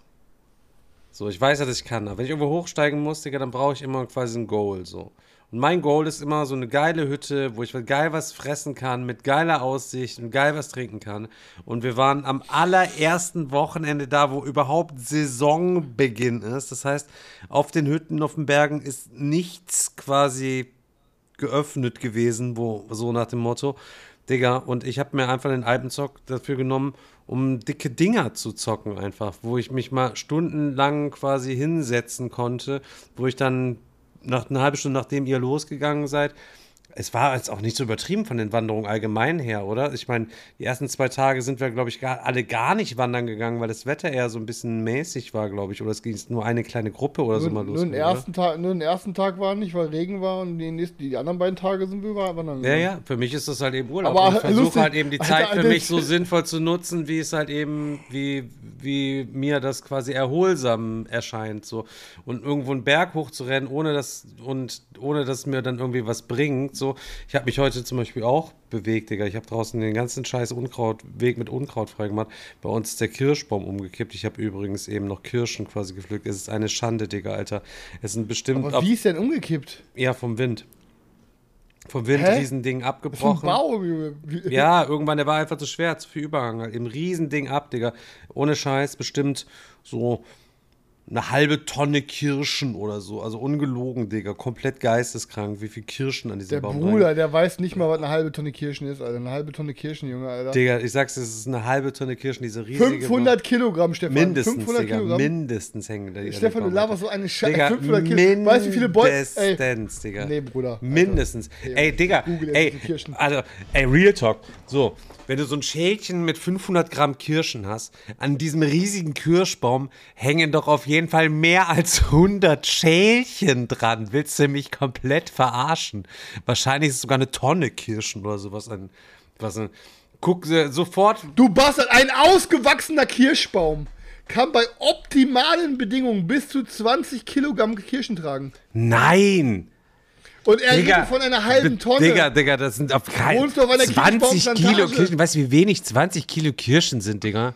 so, ich weiß ja, dass ich kann, aber wenn ich irgendwo hochsteigen muss, Digga, dann brauche ich immer quasi ein Goal, so. Und mein Goal ist immer so eine geile Hütte, wo ich geil was fressen kann, mit geiler Aussicht und geil was trinken kann. Und wir waren am allerersten Wochenende da, wo überhaupt Saisonbeginn ist. Das heißt, auf den Hütten, auf den Bergen ist nichts quasi geöffnet gewesen, wo so nach dem Motto, Digga, und ich habe mir einfach den Alpenzock dafür genommen, um dicke Dinger zu zocken einfach, wo ich mich mal stundenlang quasi hinsetzen konnte, wo ich dann nach einer halben Stunde, nachdem ihr losgegangen seid, es war jetzt auch nicht so übertrieben von den Wanderungen allgemein her, oder? Ich meine, die ersten zwei Tage sind wir, glaube ich, gar, alle gar nicht wandern gegangen, weil das Wetter eher so ein bisschen mäßig war, glaube ich. Oder es ging nur eine kleine Gruppe oder so mal nur, los. nur, den ersten Tag, nur den ersten Tag war nicht, weil Regen war und die, nächsten, die anderen beiden Tage sind wir wandern. Ja, ja, für mich ist das halt eben Urlaub. Aber Und ich versuche lustig, halt eben die Alter, Zeit für Alter, mich so sinnvoll zu nutzen, wie es halt eben, wie, wie mir das quasi erholsam erscheint. So. Und irgendwo einen Berg hochzurennen, ohne dass, und ohne dass mir dann irgendwie was bringt. So. Ich habe mich heute zum Beispiel auch bewegt, Digga. Ich habe draußen den ganzen scheiß Unkraut, Weg mit Unkraut freigemacht. Bei uns ist der Kirschbaum umgekippt. Ich habe übrigens eben noch Kirschen quasi gepflückt. Es ist eine Schande, Digga, Alter. Es sind bestimmt Aber auf, wie ist denn umgekippt? ja, vom Wind. Vom Wind, Hä? Riesending Vom abgebrochen. Baum, Junge. Wie- Ja, irgendwann, der war einfach zu schwer, zu viel Überhang. Halt. Im Riesending ab, Digga. Ohne Scheiß, bestimmt so eine halbe Tonne Kirschen oder so. Also ungelogen, Digga. Komplett geisteskrank, wie viel Kirschen an diesem Der Baum Bruder, der weiß nicht mal, was eine halbe Tonne Kirschen ist, Alter. Eine halbe Tonne Kirschen, Junge, Alter. Digga, ich sag's, es ist eine halbe Tonne Kirschen, diese riesige. fünfhundert Kilogramm, Stefan. Mindestens, fünfhundert Digga, Kilogramm. mindestens hängen da. Stefan, du laberst so eine Scheiße. Digga, fünfhundert Kilogramm. Weißt du, wie viele Bäume? Mindestens, Digga. Nee, Bruder. Alter. Mindestens. Ey, Ey, Digga, Google ey, diese Kirschen. also, ey, Real Talk. So, wenn du so ein Schälchen mit fünfhundert Gramm Kirschen hast, an diesem riesigen Kirschbaum hängen doch auf jeden Fall mehr als hundert Schälchen dran. Willst du mich komplett verarschen? Wahrscheinlich ist es sogar eine Tonne Kirschen oder sowas. An, was ein, guck äh, sofort. Du Bastard, ein ausgewachsener Kirschbaum kann bei optimalen Bedingungen bis zu zwanzig Kilogramm Kirschen tragen. Nein! Und er Digga, redet von einer halben Tonne. Digga, Digga, das sind auf keinen Wohnst du auf einer zwanzig Kilo Kirschbaumplantage? Kirschen. Weißt du, wie wenig zwanzig Kilo Kirschen sind, Digga?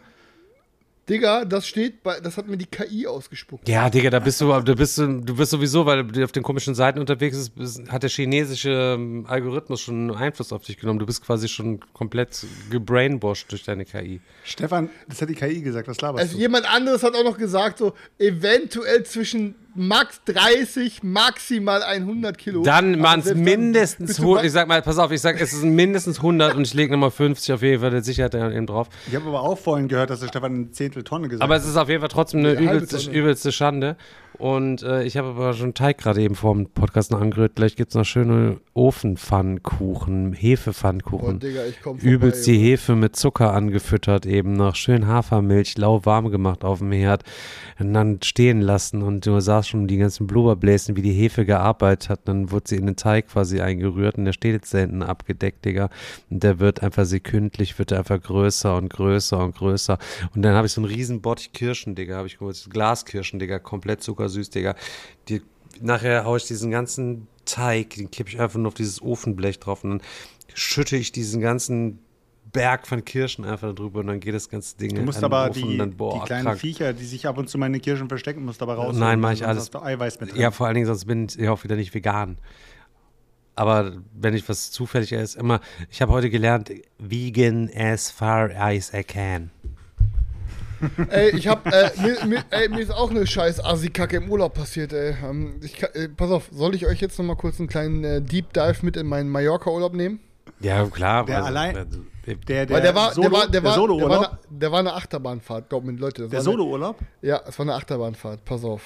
Digga, das steht bei, das hat mir die K I ausgespuckt. Ja, Digga, da bist du, du bist, du bist sowieso, weil du auf den komischen Seiten unterwegs bist, hat der chinesische ähm, Algorithmus schon Einfluss auf dich genommen. Du bist quasi schon komplett gebrainwashed durch deine K I. Stefan, das hat die K I gesagt, was laberst Also du? jemand anderes hat auch noch gesagt, so eventuell zwischen max dreißig, maximal hundert Kilo. Dann Aber waren es selbst dann mindestens, bist du hu- wa- ich sag mal, pass auf, ich sag, es sind mindestens hundert und ich lege nochmal fünfzig auf jeden Fall der Sicherheit dann eben drauf. Ich habe aber auch vorhin gehört, dass der Stefan eine Zehntel Tonne gesagt Aber hat. es ist auf jeden Fall trotzdem eine Eine halbe übelste, Tonne. übelste Schande. Und äh, ich habe aber schon Teig gerade eben vor dem Podcast noch angerührt. Gleich gibt es noch schöne Ofenpfannkuchen, Oh, Hefepfannkuchen. Digga, ich komm vorbei. Übelst die Junge. Hefe mit Zucker angefüttert eben noch. Schön Hafermilch, lauwarm gemacht auf dem Herd. Und dann stehen lassen und du sahst schon die ganzen Blubberbläschen, wie die Hefe gearbeitet hat. Dann wurde sie in den Teig quasi eingerührt und der steht jetzt da hinten abgedeckt, Digga. Und der wird einfach sekündlich, wird er einfach größer und größer und größer. Und dann habe ich so einen riesen Bottich Kirschen, Digga, habe ich geholt. Glaskirschen, Digga, komplett zuckersüß, Digga. Die, nachher haue ich diesen ganzen Teig, den kippe ich einfach nur auf dieses Ofenblech drauf und dann schütte ich diesen ganzen Berg von Kirschen einfach drüber und dann geht das ganze Ding Du musst an den aber Ofen die, und dann, boah, die kleinen krank. Viecher, die sich ab und zu mal in den Kirschen verstecken, musst du aber raus. Nein, mach ich alles. Hast du Eiweiß mit drin. Ja, vor allen Dingen, sonst bin ich ja auch wieder nicht vegan. Aber wenn ich was zufällig esse, immer, ich habe heute gelernt, vegan as far as I can. Ey, ich hab, äh, mir, mir, ey, mir ist auch eine scheiß Assi-Kacke im Urlaub passiert, ey. Ähm, ich, kann- äh, pass auf, soll ich euch jetzt noch mal kurz einen kleinen äh, Deep Dive mit in meinen Mallorca-Urlaub nehmen? Ja, klar. Der allein- also, Der, der, Weil der war, Solo, der war, der der war, der Solo-Urlaub. war, eine, der war eine Achterbahnfahrt, glaub mir, Leute. Das Der war eine, Solo-Urlaub? Ja, es war eine Achterbahnfahrt, pass auf.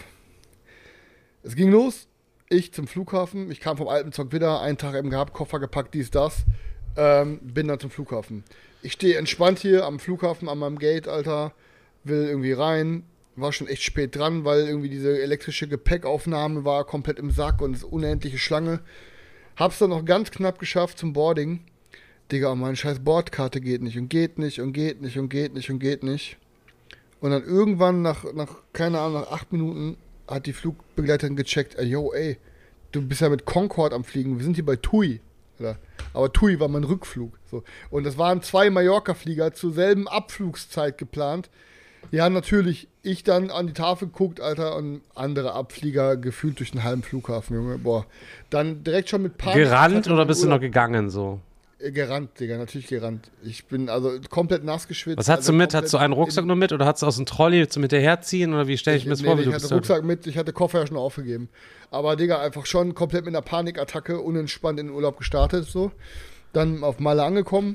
Es ging los, ich zum Flughafen, ich kam vom Alpenzock wieder, einen Tag eben gehabt, Koffer gepackt, dies, das, ähm, bin dann zum Flughafen. Ich stehe entspannt hier am Flughafen, an meinem Gate, Alter, will irgendwie rein, war schon echt spät dran, weil irgendwie diese elektrische Gepäckaufnahme war komplett im Sack und es ist unendliche Schlange. Hab's dann noch ganz knapp geschafft zum Boarding. Digga, meine scheiß Bordkarte geht nicht und geht nicht und geht nicht und geht nicht und geht nicht. Und dann irgendwann nach, nach keine Ahnung, nach acht Minuten hat die Flugbegleiterin gecheckt, ey, yo, ey, du bist ja mit Concorde am Fliegen, wir sind hier bei TUI. Oder? Aber TUI war mein Rückflug. So. Und das waren zwei Mallorca-Flieger zur selben Abflugszeit geplant. Ja, natürlich, ich dann an die Tafel geguckt, Alter, und andere Abflieger gefühlt durch den halben Flughafen, Junge, boah. Dann direkt schon mit Panik. gerannt oder bist du noch Urlaub- gegangen so? Äh, Gerannt, Digga, natürlich gerannt. Ich bin also komplett nass geschwitzt. Was hast also du mit? komplett Hast du einen Rucksack in- nur mit oder hast du aus dem Trolley zum hinterherziehen oder wie stelle ich, mir das nee, vor? nee, wie du ich bist hatte da- Rucksack mit, ich hatte Koffer ja schon aufgegeben. Aber Digga, einfach schon komplett mit einer Panikattacke, unentspannt in den Urlaub gestartet, so. Dann auf Malle angekommen.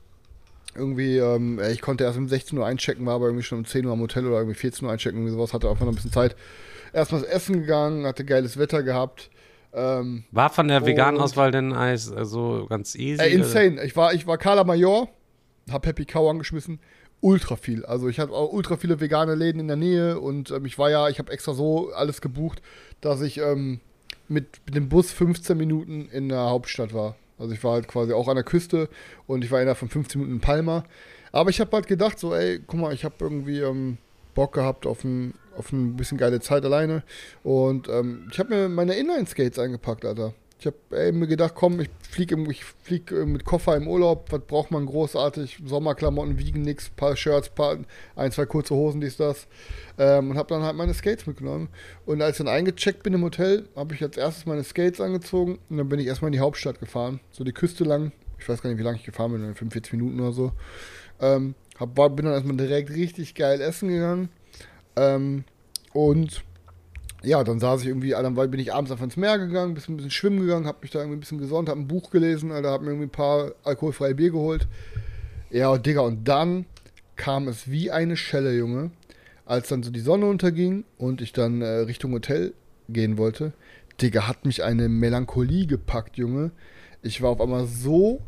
Irgendwie, ähm, ich konnte erst um sechzehn Uhr einchecken, war aber irgendwie schon um zehn Uhr am Hotel oder irgendwie vierzehn Uhr einchecken, irgendwie sowas, hatte einfach noch ein bisschen Zeit. Erstmal essen gegangen, hatte geiles Wetter gehabt. Ähm, War von der veganen Und- Auswahl denn Eis also ganz easy? Äh, insane. Ich war, ich war Cala Major, hab Happy Cow angeschmissen. Ultra viel. Also ich hatte auch ultra viele vegane Läden in der Nähe und ähm, ich war ja, ich habe extra so alles gebucht, dass ich ähm, mit, mit dem Bus fünfzehn Minuten in der Hauptstadt war. Also ich war halt quasi auch an der Küste und ich war innerhalb von fünfzehn Minuten in Palma. Aber ich habe halt gedacht, so ey, guck mal, ich habe irgendwie ähm, Bock gehabt auf ein, auf ein bisschen geile Zeit alleine. Und ähm, ich habe mir meine Inline-Skates eingepackt, Alter. Ich habe mir gedacht, komm, ich fliege ich flieg äh, mit Koffer im Urlaub. Was braucht man großartig? Sommerklamotten wiegen nix, paar Shirts, paar, ein, zwei kurze Hosen, dies, das. Ähm, und habe dann halt meine Skates mitgenommen. Und als ich dann eingecheckt bin im Hotel, habe ich als erstes meine Skates angezogen. Und dann bin ich erstmal in die Hauptstadt gefahren. So die Küste lang. Ich weiß gar nicht, wie lange ich gefahren bin, fünfundvierzig Minuten oder so. Ähm, hab, war, bin dann erstmal direkt richtig geil essen gegangen. Ähm, Und ja, dann saß ich irgendwie, dann bin ich abends einfach ins Meer gegangen, bisschen, ein bisschen schwimmen gegangen, hab mich da irgendwie ein bisschen gesonnt, hab ein Buch gelesen, Alter, hab mir irgendwie ein paar alkoholfreie Bier geholt. Ja, und Digga, und dann kam es wie eine Schelle, Junge, als dann so die Sonne unterging und ich dann äh, Richtung Hotel gehen wollte. Digga, hat mich eine Melancholie gepackt, Junge. Ich war auf einmal so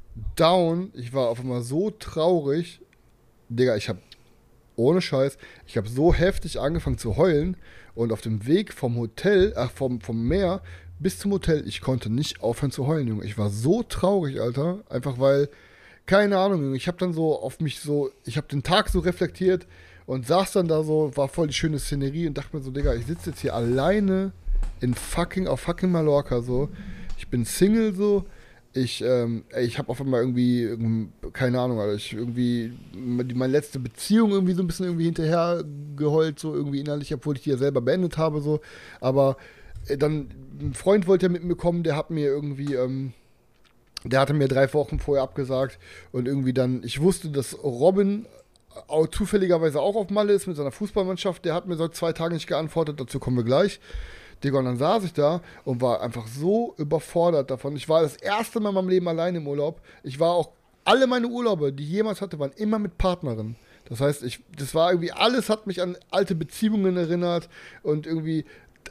down, ich war auf einmal so traurig. Digga, ich hab, ohne Scheiß, ich hab so heftig angefangen zu heulen. Und auf dem Weg vom Hotel, ach, vom, vom Meer bis zum Hotel, ich konnte nicht aufhören zu heulen, Junge. Ich war so traurig, Alter. Einfach weil, keine Ahnung, Junge. Ich habe dann so auf mich so, ich habe den Tag so reflektiert und saß dann da so, war voll die schöne Szenerie und dachte mir so, Digga, ich sitze jetzt hier alleine in fucking, auf fucking Mallorca so. Ich bin Single so. Ich, ähm, ey, ich habe auf einmal irgendwie, keine Ahnung, Alter, ich irgendwie, meine letzte Beziehung irgendwie so ein bisschen irgendwie hinterher geheult, so irgendwie innerlich, obwohl ich die ja selber beendet habe, so. Aber äh, dann, ein Freund wollte ja mit mir kommen, der hat mir irgendwie, ähm, der hatte mir drei Wochen vorher abgesagt und irgendwie dann, ich wusste, dass Robin auch zufälligerweise auch auf Malle ist mit seiner Fußballmannschaft, der hat mir seit zwei Tagen nicht geantwortet, dazu kommen wir gleich. Digga, und dann saß ich da und war einfach so überfordert davon. Ich war das erste Mal in meinem Leben allein im Urlaub. Ich war auch, alle meine Urlaube, die ich jemals hatte, waren immer mit Partnerin. Das heißt, ich, das war irgendwie, alles hat mich an alte Beziehungen erinnert und irgendwie,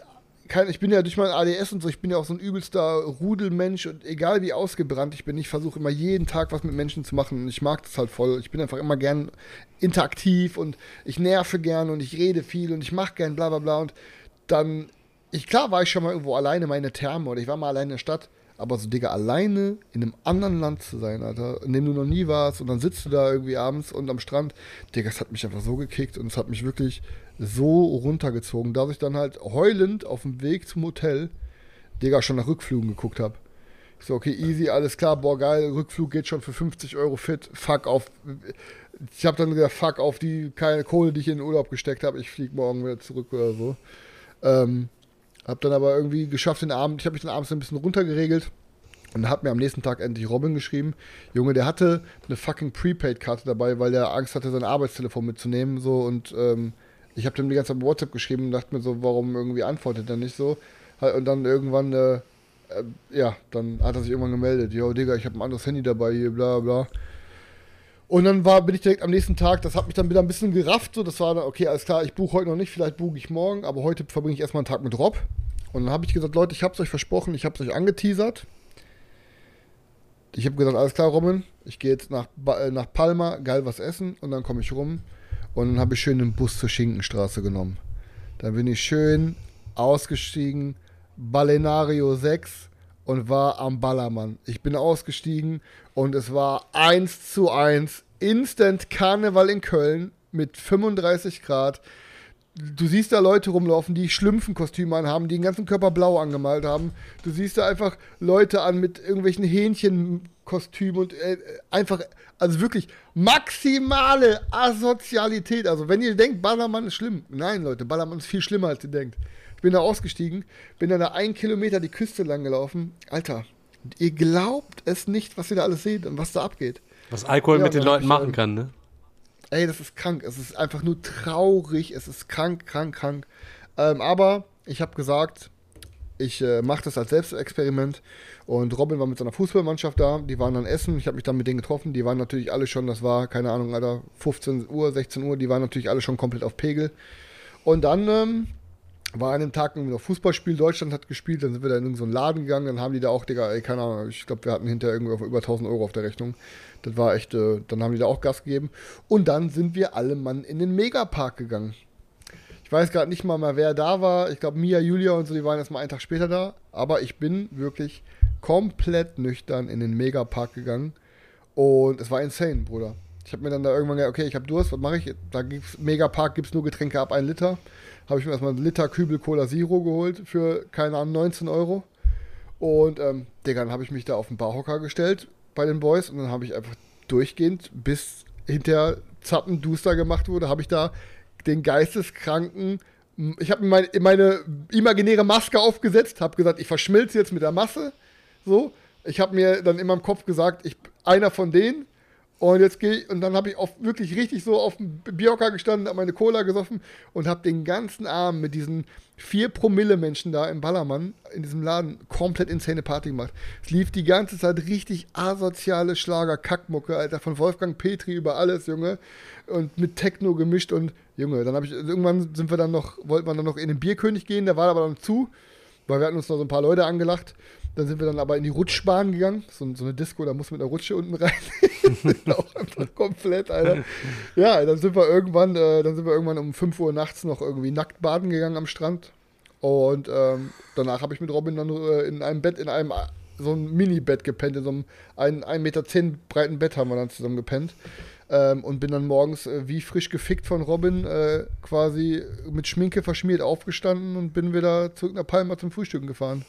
kein, ich bin ja durch mein A D S und so, ich bin ja auch so ein übelster Rudelmensch und egal wie ausgebrannt ich bin, ich versuche immer jeden Tag was mit Menschen zu machen und ich mag das halt voll. Ich bin einfach immer gern interaktiv und ich nerve gern und ich rede viel und ich mache gern bla bla bla und dann Ich, klar war ich schon mal irgendwo alleine in meine Therme oder ich war mal alleine in der Stadt, aber so, Digga, alleine in einem anderen Land zu sein, Alter, in dem du noch nie warst und dann sitzt du da irgendwie abends und am Strand, Digga, das hat mich einfach so gekickt und es hat mich wirklich so runtergezogen, dass ich dann halt heulend auf dem Weg zum Hotel, Digga, schon nach Rückflügen geguckt habe. Ich so, okay, easy, alles klar, boah, geil, Rückflug geht schon für fünfzig Euro fit, fuck auf, ich habe dann gesagt, fuck auf die keine Kohle, die ich in den Urlaub gesteckt habe, ich fliege morgen wieder zurück oder so. Ähm, Hab dann aber irgendwie geschafft den Abend, ich habe mich dann abends ein bisschen runtergeregelt und hat mir am nächsten Tag endlich Robin geschrieben. Junge, der hatte eine fucking Prepaid-Karte dabei, weil der Angst hatte, sein Arbeitstelefon mitzunehmen. So, und ähm, ich habe dem die ganze Zeit WhatsApp geschrieben und dachte mir so, warum irgendwie antwortet er nicht so. Und dann irgendwann, äh, äh, ja, dann hat er sich irgendwann gemeldet. Jo, Digga, ich habe ein anderes Handy dabei hier, bla bla. Und dann war, bin ich direkt am nächsten Tag, das hat mich dann wieder ein bisschen gerafft, so, das war dann, okay, alles klar, ich buche heute noch nicht, vielleicht buche ich morgen, aber heute verbringe ich erstmal einen Tag mit Rob. Und dann habe ich gesagt, Leute, ich hab's euch versprochen, ich hab's euch angeteasert. Ich habe gesagt, alles klar, Robin, ich gehe jetzt nach, äh, nach Palma, geil was essen und dann komme ich rum. Und dann habe ich schön den Bus zur Schinkenstraße genommen. Dann bin ich schön ausgestiegen, Balneario sechs und war am Ballermann. Ich bin ausgestiegen und es war eins zu eins Instant Karneval in Köln mit fünfunddreißig Grad. Du siehst da Leute rumlaufen, die Schlümpfenkostüme anhaben, die den ganzen Körper blau angemalt haben. Du siehst da einfach Leute an mit irgendwelchen Hähnchenkostümen und äh, einfach, also wirklich maximale Asozialität. Also wenn ihr denkt, Ballermann ist schlimm. Nein, Leute, Ballermann ist viel schlimmer, als ihr denkt. Ich bin da ausgestiegen, bin dann da einen Kilometer die Küste lang gelaufen. Alter, ihr glaubt es nicht, was ihr da alles seht und was da abgeht. Was Alkohol ja, mit den Leuten machen kann, ne? Ey, das ist krank. Es ist einfach nur traurig. Es ist krank, krank, krank. Ähm, aber ich habe gesagt, ich äh, mache das als Selbstexperiment. Und Robin war mit seiner Fußballmannschaft da. Die waren dann essen. Ich habe mich dann mit denen getroffen. Die waren natürlich alle schon, das war, keine Ahnung, Alter, fünfzehn Uhr, sechzehn Uhr. Die waren natürlich alle schon komplett auf Pegel. Und dann ähm, war an dem Tag irgendwie noch Fußballspiel. Deutschland hat gespielt. Dann sind wir da in irgendeinen so Laden gegangen. Dann haben die da auch, Digga, ey, keine Ahnung. Ich glaube, wir hatten hinterher irgendwie auf über tausend Euro auf der Rechnung. Das war echt, äh, dann haben die da auch Gas gegeben. Und dann sind wir alle Mann in den Megapark gegangen. Ich weiß gerade nicht mal mehr, wer da war. Ich glaube, Mia, Julia und so, die waren erst mal einen Tag später da. Aber ich bin wirklich komplett nüchtern in den Megapark gegangen. Und es war insane, Bruder. Ich habe mir dann da irgendwann gesagt, okay, ich habe Durst, was mache ich? Da gibt's, Megapark gibt es nur Getränke ab ein Liter. Habe ich mir erstmal einen Liter Kübel Cola Zero geholt für, keine Ahnung, neunzehn Euro. Und, ähm, Digga, dann habe ich mich da auf den Barhocker gestellt bei den Boys und dann habe ich einfach durchgehend, bis hinterher zappenduster gemacht wurde, habe ich da den geisteskranken, ich habe mir meine, meine imaginäre Maske aufgesetzt, habe gesagt, ich verschmilze jetzt mit der Masse, so. Ich habe mir dann in meinem Kopf gesagt, ich einer von denen Und jetzt gehe ich, und dann habe ich auf, wirklich richtig so auf dem Bierhocker gestanden, habe meine Cola gesoffen und habe den ganzen Abend mit diesen vier Promille-Menschen da im Ballermann, in diesem Laden, komplett insane Party gemacht. Es lief die ganze Zeit richtig asoziale Schlager-Kackmucke, Alter, von Wolfgang Petri über alles, Junge. Und mit Techno gemischt und, Junge, dann habe ich, irgendwann sind wir dann noch, wollten wir dann noch in den Bierkönig gehen, der war aber dann zu, weil wir hatten uns noch so ein paar Leute angelacht. Dann sind wir dann aber in die Rutschbahn gegangen. So, so eine Disco, da muss man mit einer Rutsche unten rein. Auch einfach komplett, Alter. Ja, dann sind wir irgendwann, äh, dann sind wir irgendwann um fünf Uhr nachts noch irgendwie nackt baden gegangen am Strand. Und ähm, danach habe ich mit Robin dann äh, in einem Bett, in einem so ein Mini-Bett gepennt. In so einem ein, ein Meter zehn breiten Bett haben wir dann zusammen gepennt. Ähm, und bin dann morgens äh, wie frisch gefickt von Robin äh, quasi mit Schminke verschmiert aufgestanden und bin wieder zurück nach Palma zum Frühstücken gefahren.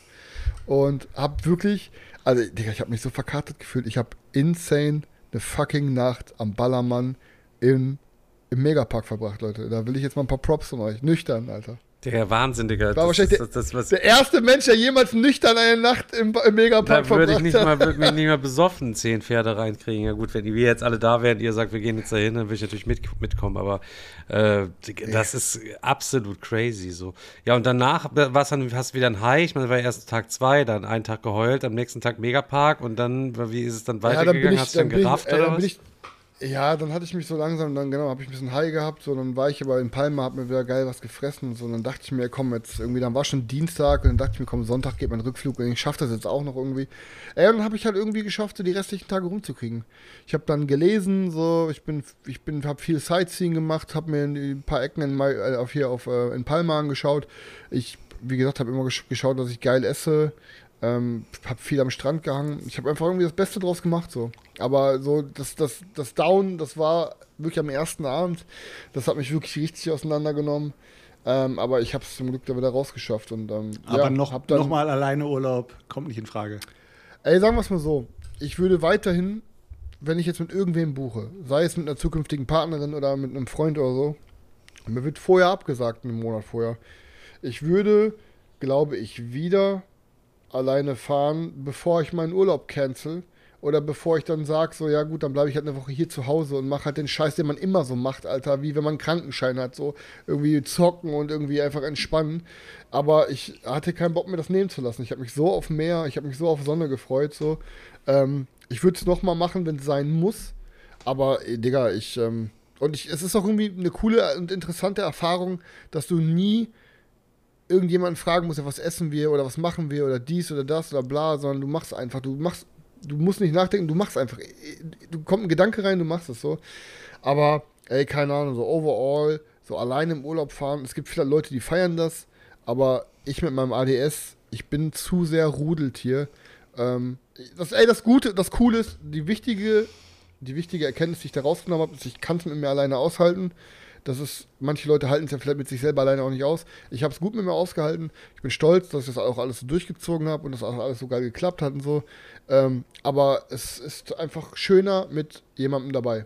Und hab wirklich, also Digga, ich hab mich so verkartet gefühlt. Ich hab insane eine fucking Nacht am Ballermann im, im Megapark verbracht, Leute. Da will ich jetzt mal ein paar Props von euch. Nüchtern, Alter. Der Wahnsinn, Digga. War Das wahrscheinlich ist, das, das, was, der erste Mensch, der jemals nüchtern eine Nacht im, im Megapark da würde verbracht ich nicht hat. mal, würde mich nicht mal besoffen zehn Pferde reinkriegen. Ja gut, wenn wir jetzt alle da wären, ihr sagt, wir gehen jetzt dahin, dann würde ich natürlich mit, mitkommen. Aber äh, das ist absolut crazy so. Ja, und danach war's dann, hast du wieder ein High. Ich meine, das war erst Tag zwei, dann einen Tag geheult, am nächsten Tag Megapark und dann, wie ist es dann Ja, dann bin weitergegangen? ich, hast du dann bin ich, gerafft äh, oder dann was? bin ich, Ja, dann hatte ich mich so langsam, dann genau, habe ich ein bisschen High gehabt, so, dann war ich aber in Palma, hab mir wieder geil was gefressen und so, und dann dachte ich mir, komm, jetzt irgendwie, dann war schon Dienstag und dann dachte ich mir, komm, Sonntag geht mein Rückflug und ich schaffe das jetzt auch noch irgendwie. Ey, und dann habe ich halt irgendwie geschafft, so die restlichen Tage rumzukriegen. Ich habe dann gelesen, so, ich bin, ich bin, habe viel Sightseeing gemacht, habe mir ein paar Ecken in, äh, auf hier auf, äh, in Palma angeschaut. Ich, wie gesagt, habe immer gesch- geschaut, dass ich geil esse. Ähm, hab viel am Strand gehangen. Ich habe einfach irgendwie das Beste draus gemacht, so. Aber so, das, das, das Down, das war wirklich am ersten Abend. Das hat mich wirklich richtig auseinandergenommen. Ähm, aber ich habe es zum Glück da wieder rausgeschafft. Und, ähm, Aber ja, noch, hab dann, noch mal alleine Urlaub kommt nicht in Frage. Ey, sagen wir es mal so. Ich würde weiterhin, wenn ich jetzt mit irgendwem buche, sei es mit einer zukünftigen Partnerin oder mit einem Freund oder so, mir wird vorher abgesagt, einen Monat vorher. Ich würde, glaube ich, wieder alleine fahren, bevor ich meinen Urlaub cancel oder bevor ich dann sage, so, ja gut, dann bleibe ich halt eine Woche hier zu Hause und mache halt den Scheiß, den man immer so macht, Alter, wie wenn man einen Krankenschein hat, so irgendwie zocken und irgendwie einfach entspannen. Aber ich hatte keinen Bock, mir das nehmen zu lassen. Ich habe mich so auf Meer, ich habe mich so auf Sonne gefreut, so. Ähm, ich würde es nochmal machen, wenn es sein muss, aber, ey, Digga, ich, ähm, und ich, es ist auch irgendwie eine coole und interessante Erfahrung, dass du nie irgendjemanden fragen musst, ja, was essen wir oder was machen wir oder dies oder das oder bla, sondern du machst einfach, du machst, du musst nicht nachdenken, du machst einfach, du kommt ein Gedanke rein, du machst es so. Aber, ey, keine Ahnung, so overall, so alleine im Urlaub fahren, es gibt viele Leute, die feiern das, aber ich mit meinem A D S, ich bin zu sehr Rudeltier. Ähm, das, ey, das Gute, das Coole ist, die wichtige, die wichtige Erkenntnis, die ich da rausgenommen habe, ist, ich kann es mit mir alleine aushalten. Das ist, manche Leute halten es ja vielleicht mit sich selber alleine auch nicht aus. Ich habe es gut mit mir ausgehalten. Ich bin stolz, dass ich das auch alles so durchgezogen habe und dass auch alles so geil geklappt hat und so. Ähm, aber es ist einfach schöner mit jemandem dabei.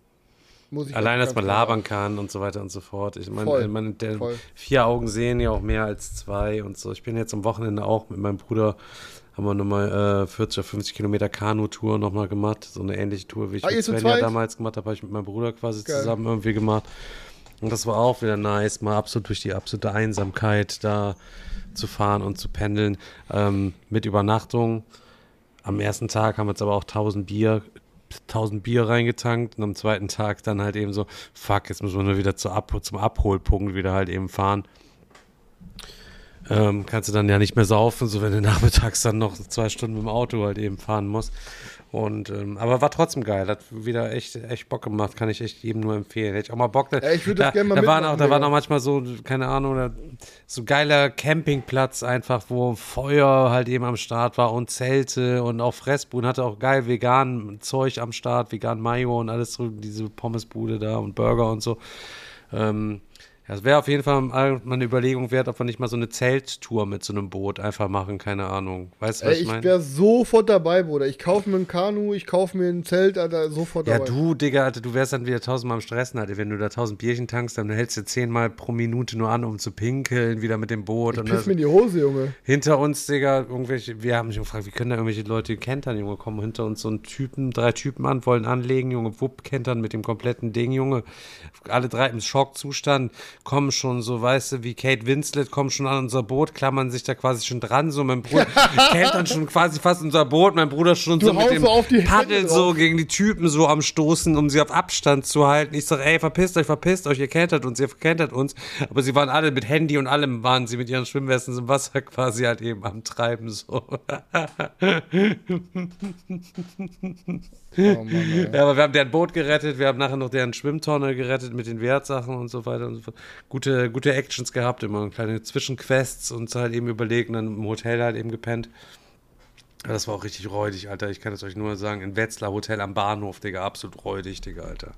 Muss ich Allein, ganz dass man klar labern sagen. kann und so weiter und so fort. Ich Voll, meine, man, der voll. vier Augen sehen ja auch mehr als zwei und so. Ich bin jetzt am Wochenende auch mit meinem Bruder, haben wir nochmal äh, vierzig oder fünfzig Kilometer Kanu-Tour nochmal gemacht. So eine ähnliche Tour, wie ich Ah, ihr mit zu Svenja zweit? damals gemacht habe, habe ich mit meinem Bruder quasi Geil. zusammen irgendwie gemacht. Und das war auch wieder nice, mal absolut durch die absolute Einsamkeit da zu fahren und zu pendeln. Ähm, mit Übernachtung. Am ersten Tag haben wir jetzt aber auch tausend Bier, tausend Bier reingetankt und am zweiten Tag dann halt eben so, fuck, jetzt müssen wir nur wieder zu Ab- zum Abholpunkt wieder halt eben fahren. Ähm, kannst du dann ja nicht mehr saufen, so wenn du nachmittags dann noch zwei Stunden mit dem Auto halt eben fahren musst. Und, ähm, aber war trotzdem geil, hat wieder echt, echt Bock gemacht, kann ich echt jedem nur empfehlen. Hätte ich auch mal Bock. Da, Ja, ich würde das da, gerne mal da waren mitmachen, auch, Da waren Digga. auch manchmal so, keine Ahnung, da, so geiler Campingplatz einfach, wo Feuer halt eben am Start war und Zelte und auch Fressbuden, hatte auch geil vegan Zeug am Start, vegan Mayo und alles so, diese Pommesbude da und Burger und so. Ähm, Ja, es wäre auf jeden Fall mal eine Überlegung wert, ob wir nicht mal so eine Zelttour mit so einem Boot einfach machen, keine Ahnung. Weißt du, was Ey, ich meine? ich wäre sofort dabei, Bruder. Ich kaufe mir ein Kanu, ich kaufe mir ein Zelt, Alter, sofort Ja, dabei. du, Digga, Alter, du wärst dann wieder tausendmal am Stressen, Alter. Wenn du da tausend Bierchen tankst, dann hältst du zehnmal pro Minute nur an, um zu pinkeln, wieder mit dem Boot. Ich und piss das, mir in die Hose, Junge. hinter uns, Digga, irgendwelche, wir haben mich gefragt, wie können da irgendwelche Leute kentern, Junge, kommen hinter uns so einen Typen, drei Typen an, wollen anlegen, Junge, wupp, kentern mit dem kompletten Ding, Junge. Alle drei im Schockzustand, kommen schon so, weißt du, wie Kate Winslet, kommen schon an unser Boot, klammern sich da quasi schon dran, so mein Bruder kentern schon quasi fast unser Boot, mein Bruder schon Du so mit haust dem so auf die Hände Paddel so drauf. gegen die Typen so am Stoßen, um sie auf Abstand zu halten. Ich sag, ey, verpisst euch, verpisst euch, ihr kentert uns, ihr kentert uns. Aber sie waren alle mit Handy und allem, waren sie mit ihren Schwimmwesten im Wasser quasi halt eben am Treiben so. Oh Mann, ey. Ja, aber wir haben deren Boot gerettet, wir haben nachher noch deren Schwimmtonne gerettet mit den Wertsachen und so weiter und so fort. Gute, gute Actions gehabt immer, kleine Zwischenquests und halt eben überlegt und dann im Hotel halt eben gepennt. Ja, das war auch richtig räudig, Alter. Ich kann es euch nur sagen, in Wetzlar Hotel am Bahnhof, Digga, absolut räudig, Digga, Alter.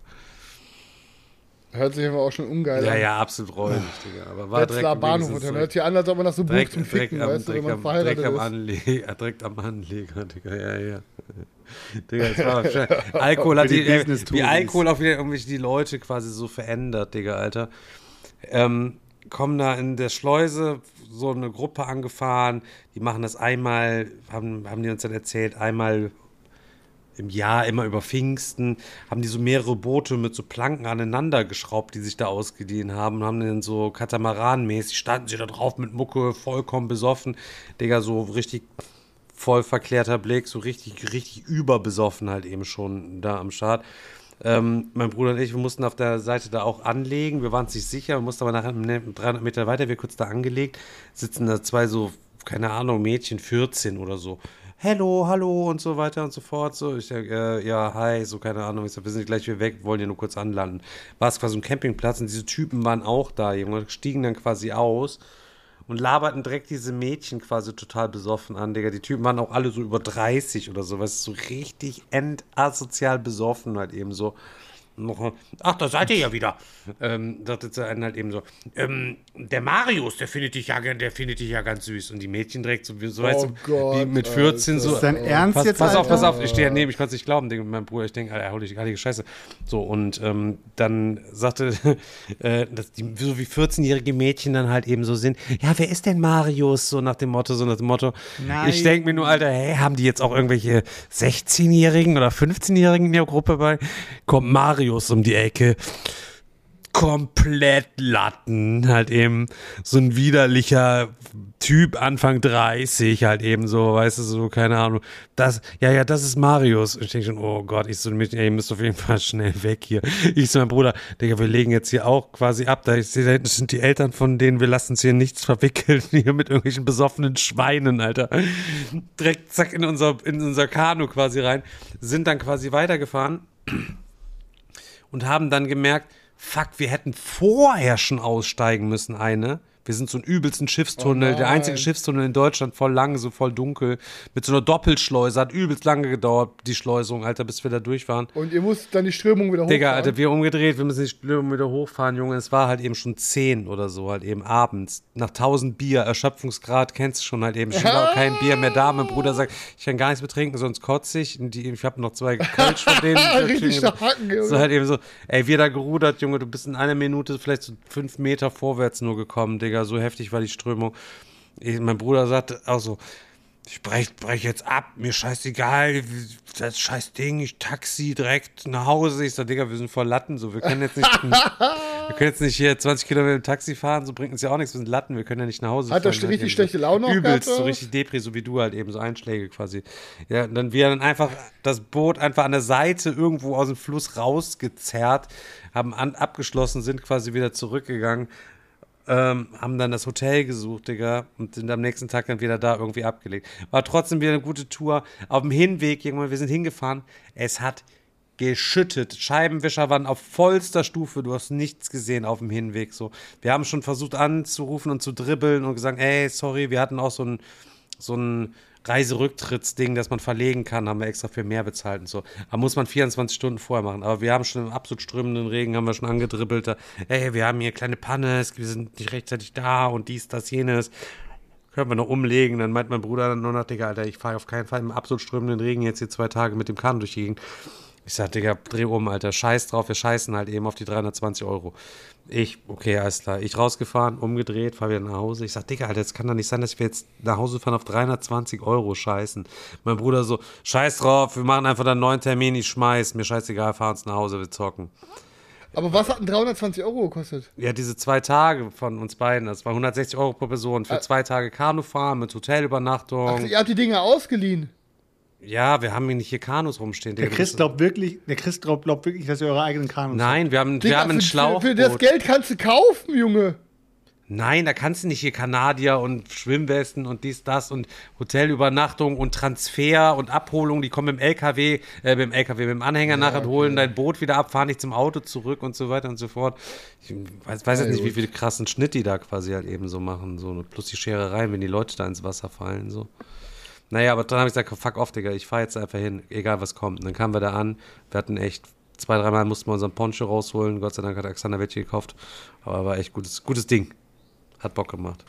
Hört sich aber auch schon ungeil Ja, an. ja, absolut räudig, Digga. Aber war Wetzlar direkt Bahnhof, wenigstens dann so- hört sich an, als ob man das so bucht Direkt, zum direkt, Ficken, am, weißt du, wenn direkt, man am, verheiratet direkt, am ist. Anleger, direkt am Anleger, Digga, ja, ja. Digga, das war schnell. Alkohol hat Für die die, äh, Business-Touris. wie Alkohol auch wieder irgendwelche die Leute quasi so verändert, Digga, Alter. Ähm, kommen da in der Schleuse so eine Gruppe angefahren, die machen das einmal, haben, haben die uns dann erzählt, einmal im Jahr, immer über Pfingsten, haben die so mehrere Boote mit so Planken aneinander geschraubt, die sich da ausgeliehen haben und haben dann so Katamaran-mäßig, standen sie da drauf mit Mucke, vollkommen besoffen, Digga, so richtig voll verklärter Blick, so richtig, richtig überbesoffen halt eben schon da am Start. Ähm, mein Bruder und ich, wir mussten auf der Seite da auch anlegen, wir waren uns nicht sicher, wir mussten aber nachher dreihundert Meter weiter, wir kurz da angelegt, sitzen da zwei so, keine Ahnung, Mädchen, vierzehn oder so. Hello, hallo und so weiter und so fort. So, ich sag, äh, ja, hi, so, keine Ahnung. Ich sag, wir sind gleich wieder weg, wollen ja nur kurz anlanden. War es quasi ein Campingplatz und diese Typen waren auch da, Junge, stiegen dann quasi aus und laberten direkt diese Mädchen quasi total besoffen an, Digga. Die Typen waren auch alle so über dreißig oder so, weißt du, so richtig endasozial besoffen halt eben so. Noch, ach, da seid ihr ja wieder. Ähm, dachte zu einem halt eben so, ähm, der Marius, der findet dich ja, der findet dich ja ganz süß. Und die Mädchen direkt so, so weißt du, Gott, die mit vierzehn Alter. so. Ist dein Ernst pass, jetzt, pass auf, Alter? pass auf, ich stehe daneben, ich konnte es nicht glauben, Ding, mit meinem Bruder, ich denke, Alter, hol dich heilige Scheiße. So, und ähm, dann sagte, äh, dass die so wie vierzehnjährige Mädchen dann halt eben so sind, ja, wer ist denn Marius? So nach dem Motto, so nach dem Motto. Nein. Ich denke mir nur, Alter, hey, haben die jetzt auch irgendwelche sechzehnjährigen oder fünfzehnjährigen in der Gruppe bei? Kommt Marius um die Ecke. Komplett Latten, halt eben so ein widerlicher Typ, Anfang dreißig, halt eben so, weißt du, so, keine Ahnung, das, ja, ja, das ist Marius. Und ich denke schon, oh Gott, ich so, ey, ihr müsst auf jeden Fall schnell weg hier. Ich so, mein Bruder, Digga, wir legen jetzt hier auch quasi ab, da ich sehe, da hinten sind die Eltern von denen, wir lassen uns hier nichts verwickeln, hier mit irgendwelchen besoffenen Schweinen, Alter. Direkt, zack, in unser, in unser Kanu quasi rein, sind dann quasi weitergefahren und haben dann gemerkt, fuck, wir hätten vorher schon aussteigen müssen, eine. Wir sind so einen übelsten Schiffstunnel, Oh der einzige nein. Schiffstunnel in Deutschland, voll lang, so voll dunkel, mit so einer Doppelschleuse, hat übelst lange gedauert, die Schleusung, Alter, bis wir da durch waren. Und ihr müsst dann die Strömung wieder hochfahren. Digga, Alter, wir umgedreht, wir müssen die Strömung wieder hochfahren, Junge, es war halt eben schon zehn oder so, halt eben abends, nach tausend Bier, Erschöpfungsgrad, kennst du schon halt eben, schon war kein Bier mehr da, mein Bruder sagt, ich kann gar nichts mehr trinken, sonst kotze ich, und die, ich habe noch zwei Kölsch von denen. Richtig stark, Junge. So halt eben so, ey, wir da gerudert, Junge, du bist in einer Minute vielleicht so fünf Meter vorwärts nur gekommen, Digga, so heftig war die Strömung. Ich, mein Bruder sagte auch so, ich brech, brech jetzt ab, mir scheißegal, das scheiß Ding, ich taxi direkt nach Hause. Ich sag, Digga, wir sind voll Latten, so, wir können jetzt nicht, wir können jetzt nicht hier zwanzig Kilometer im Taxi fahren, so bringt uns ja auch nichts, wir sind Latten, wir können ja nicht nach Hause Hat er fahren. richtig Halt schlechte eben Laune auch Übelst, gehabt, so oder? richtig Depri, so wie du halt eben, so Einschläge quasi. Ja, und dann wir dann einfach das Boot einfach an der Seite irgendwo aus dem Fluss rausgezerrt, haben an, abgeschlossen, sind quasi wieder zurückgegangen. Ähm, haben dann das Hotel gesucht, Digga, und sind am nächsten Tag dann wieder da irgendwie abgelegt. War trotzdem wieder eine gute Tour. Auf dem Hinweg, irgendwann, wir sind hingefahren, es hat geschüttet. Scheibenwischer waren auf vollster Stufe, du hast nichts gesehen auf dem Hinweg. So. Wir haben schon versucht anzurufen und zu dribbeln und gesagt, ey, sorry, wir hatten auch so ein so ein Reiserücktrittsding, das man verlegen kann, haben wir extra für mehr bezahlt und so. Aber muss man vierundzwanzig Stunden vorher machen. Aber wir haben schon im absolut strömenden Regen, haben wir schon angedribbelt. Da, hey, wir haben hier kleine Panne, wir sind nicht rechtzeitig da und dies, das, jenes. Können wir noch umlegen. Dann meint mein Bruder dann nur noch, Digga, Alter, ich fahre auf keinen Fall im absolut strömenden Regen jetzt hier zwei Tage mit dem Kanu durch die Gegend. Ich sag, Digga, dreh um, Alter, scheiß drauf, wir scheißen halt eben auf die dreihundertzwanzig Euro. Ich, okay, alles klar. Ich rausgefahren, umgedreht, fahr wieder nach Hause. Ich sag, Digga, Alter, es kann doch nicht sein, dass wir jetzt nach Hause fahren auf dreihundertzwanzig Euro scheißen. Mein Bruder so, scheiß drauf, wir machen einfach dann einen neuen Termin, ich schmeiß, mir scheißegal, fahr uns nach Hause, wir zocken. Aber was hat denn dreihundertzwanzig Euro gekostet? Ja, diese zwei Tage von uns beiden, das war hundertsechzig Euro pro Person für Ah. zwei Tage Kanu fahren mit Hotelübernachtung. Ach, ihr habt die Dinger ausgeliehen. Ja, wir haben hier nicht hier Kanus rumstehen. Der Digga, Chris das- glaubt wirklich, der Chris glaubt, glaubt wirklich, dass ihr eure eigenen Kanus Nein, wir haben, wir Digga, haben einen für, Schlauchboot. für, für das Geld kannst du kaufen, Junge. Nein, da kannst du nicht hier Kanadier und Schwimmwesten und dies, das und Hotelübernachtung und Transfer und Abholung, die kommen im L K W, äh, mit dem L K W, mit dem Anhänger nachher, holen dein Boot wieder ab, fahren nicht zum Auto zurück und so weiter und so fort. Ich weiß, weiß jetzt nicht, wie viel krassen Schnitt die da quasi halt eben so machen, so plus die Scherereien, wenn die Leute da ins Wasser fallen, so. Naja, aber dann habe ich gesagt, fuck off, Digga, ich fahre jetzt einfach hin, egal was kommt. Und dann kamen wir da an, wir hatten echt, zwei, dreimal mussten wir unseren Poncho rausholen, Gott sei Dank hat Alexander welche gekauft, aber war echt gutes, gutes Ding. Hat Bock gemacht.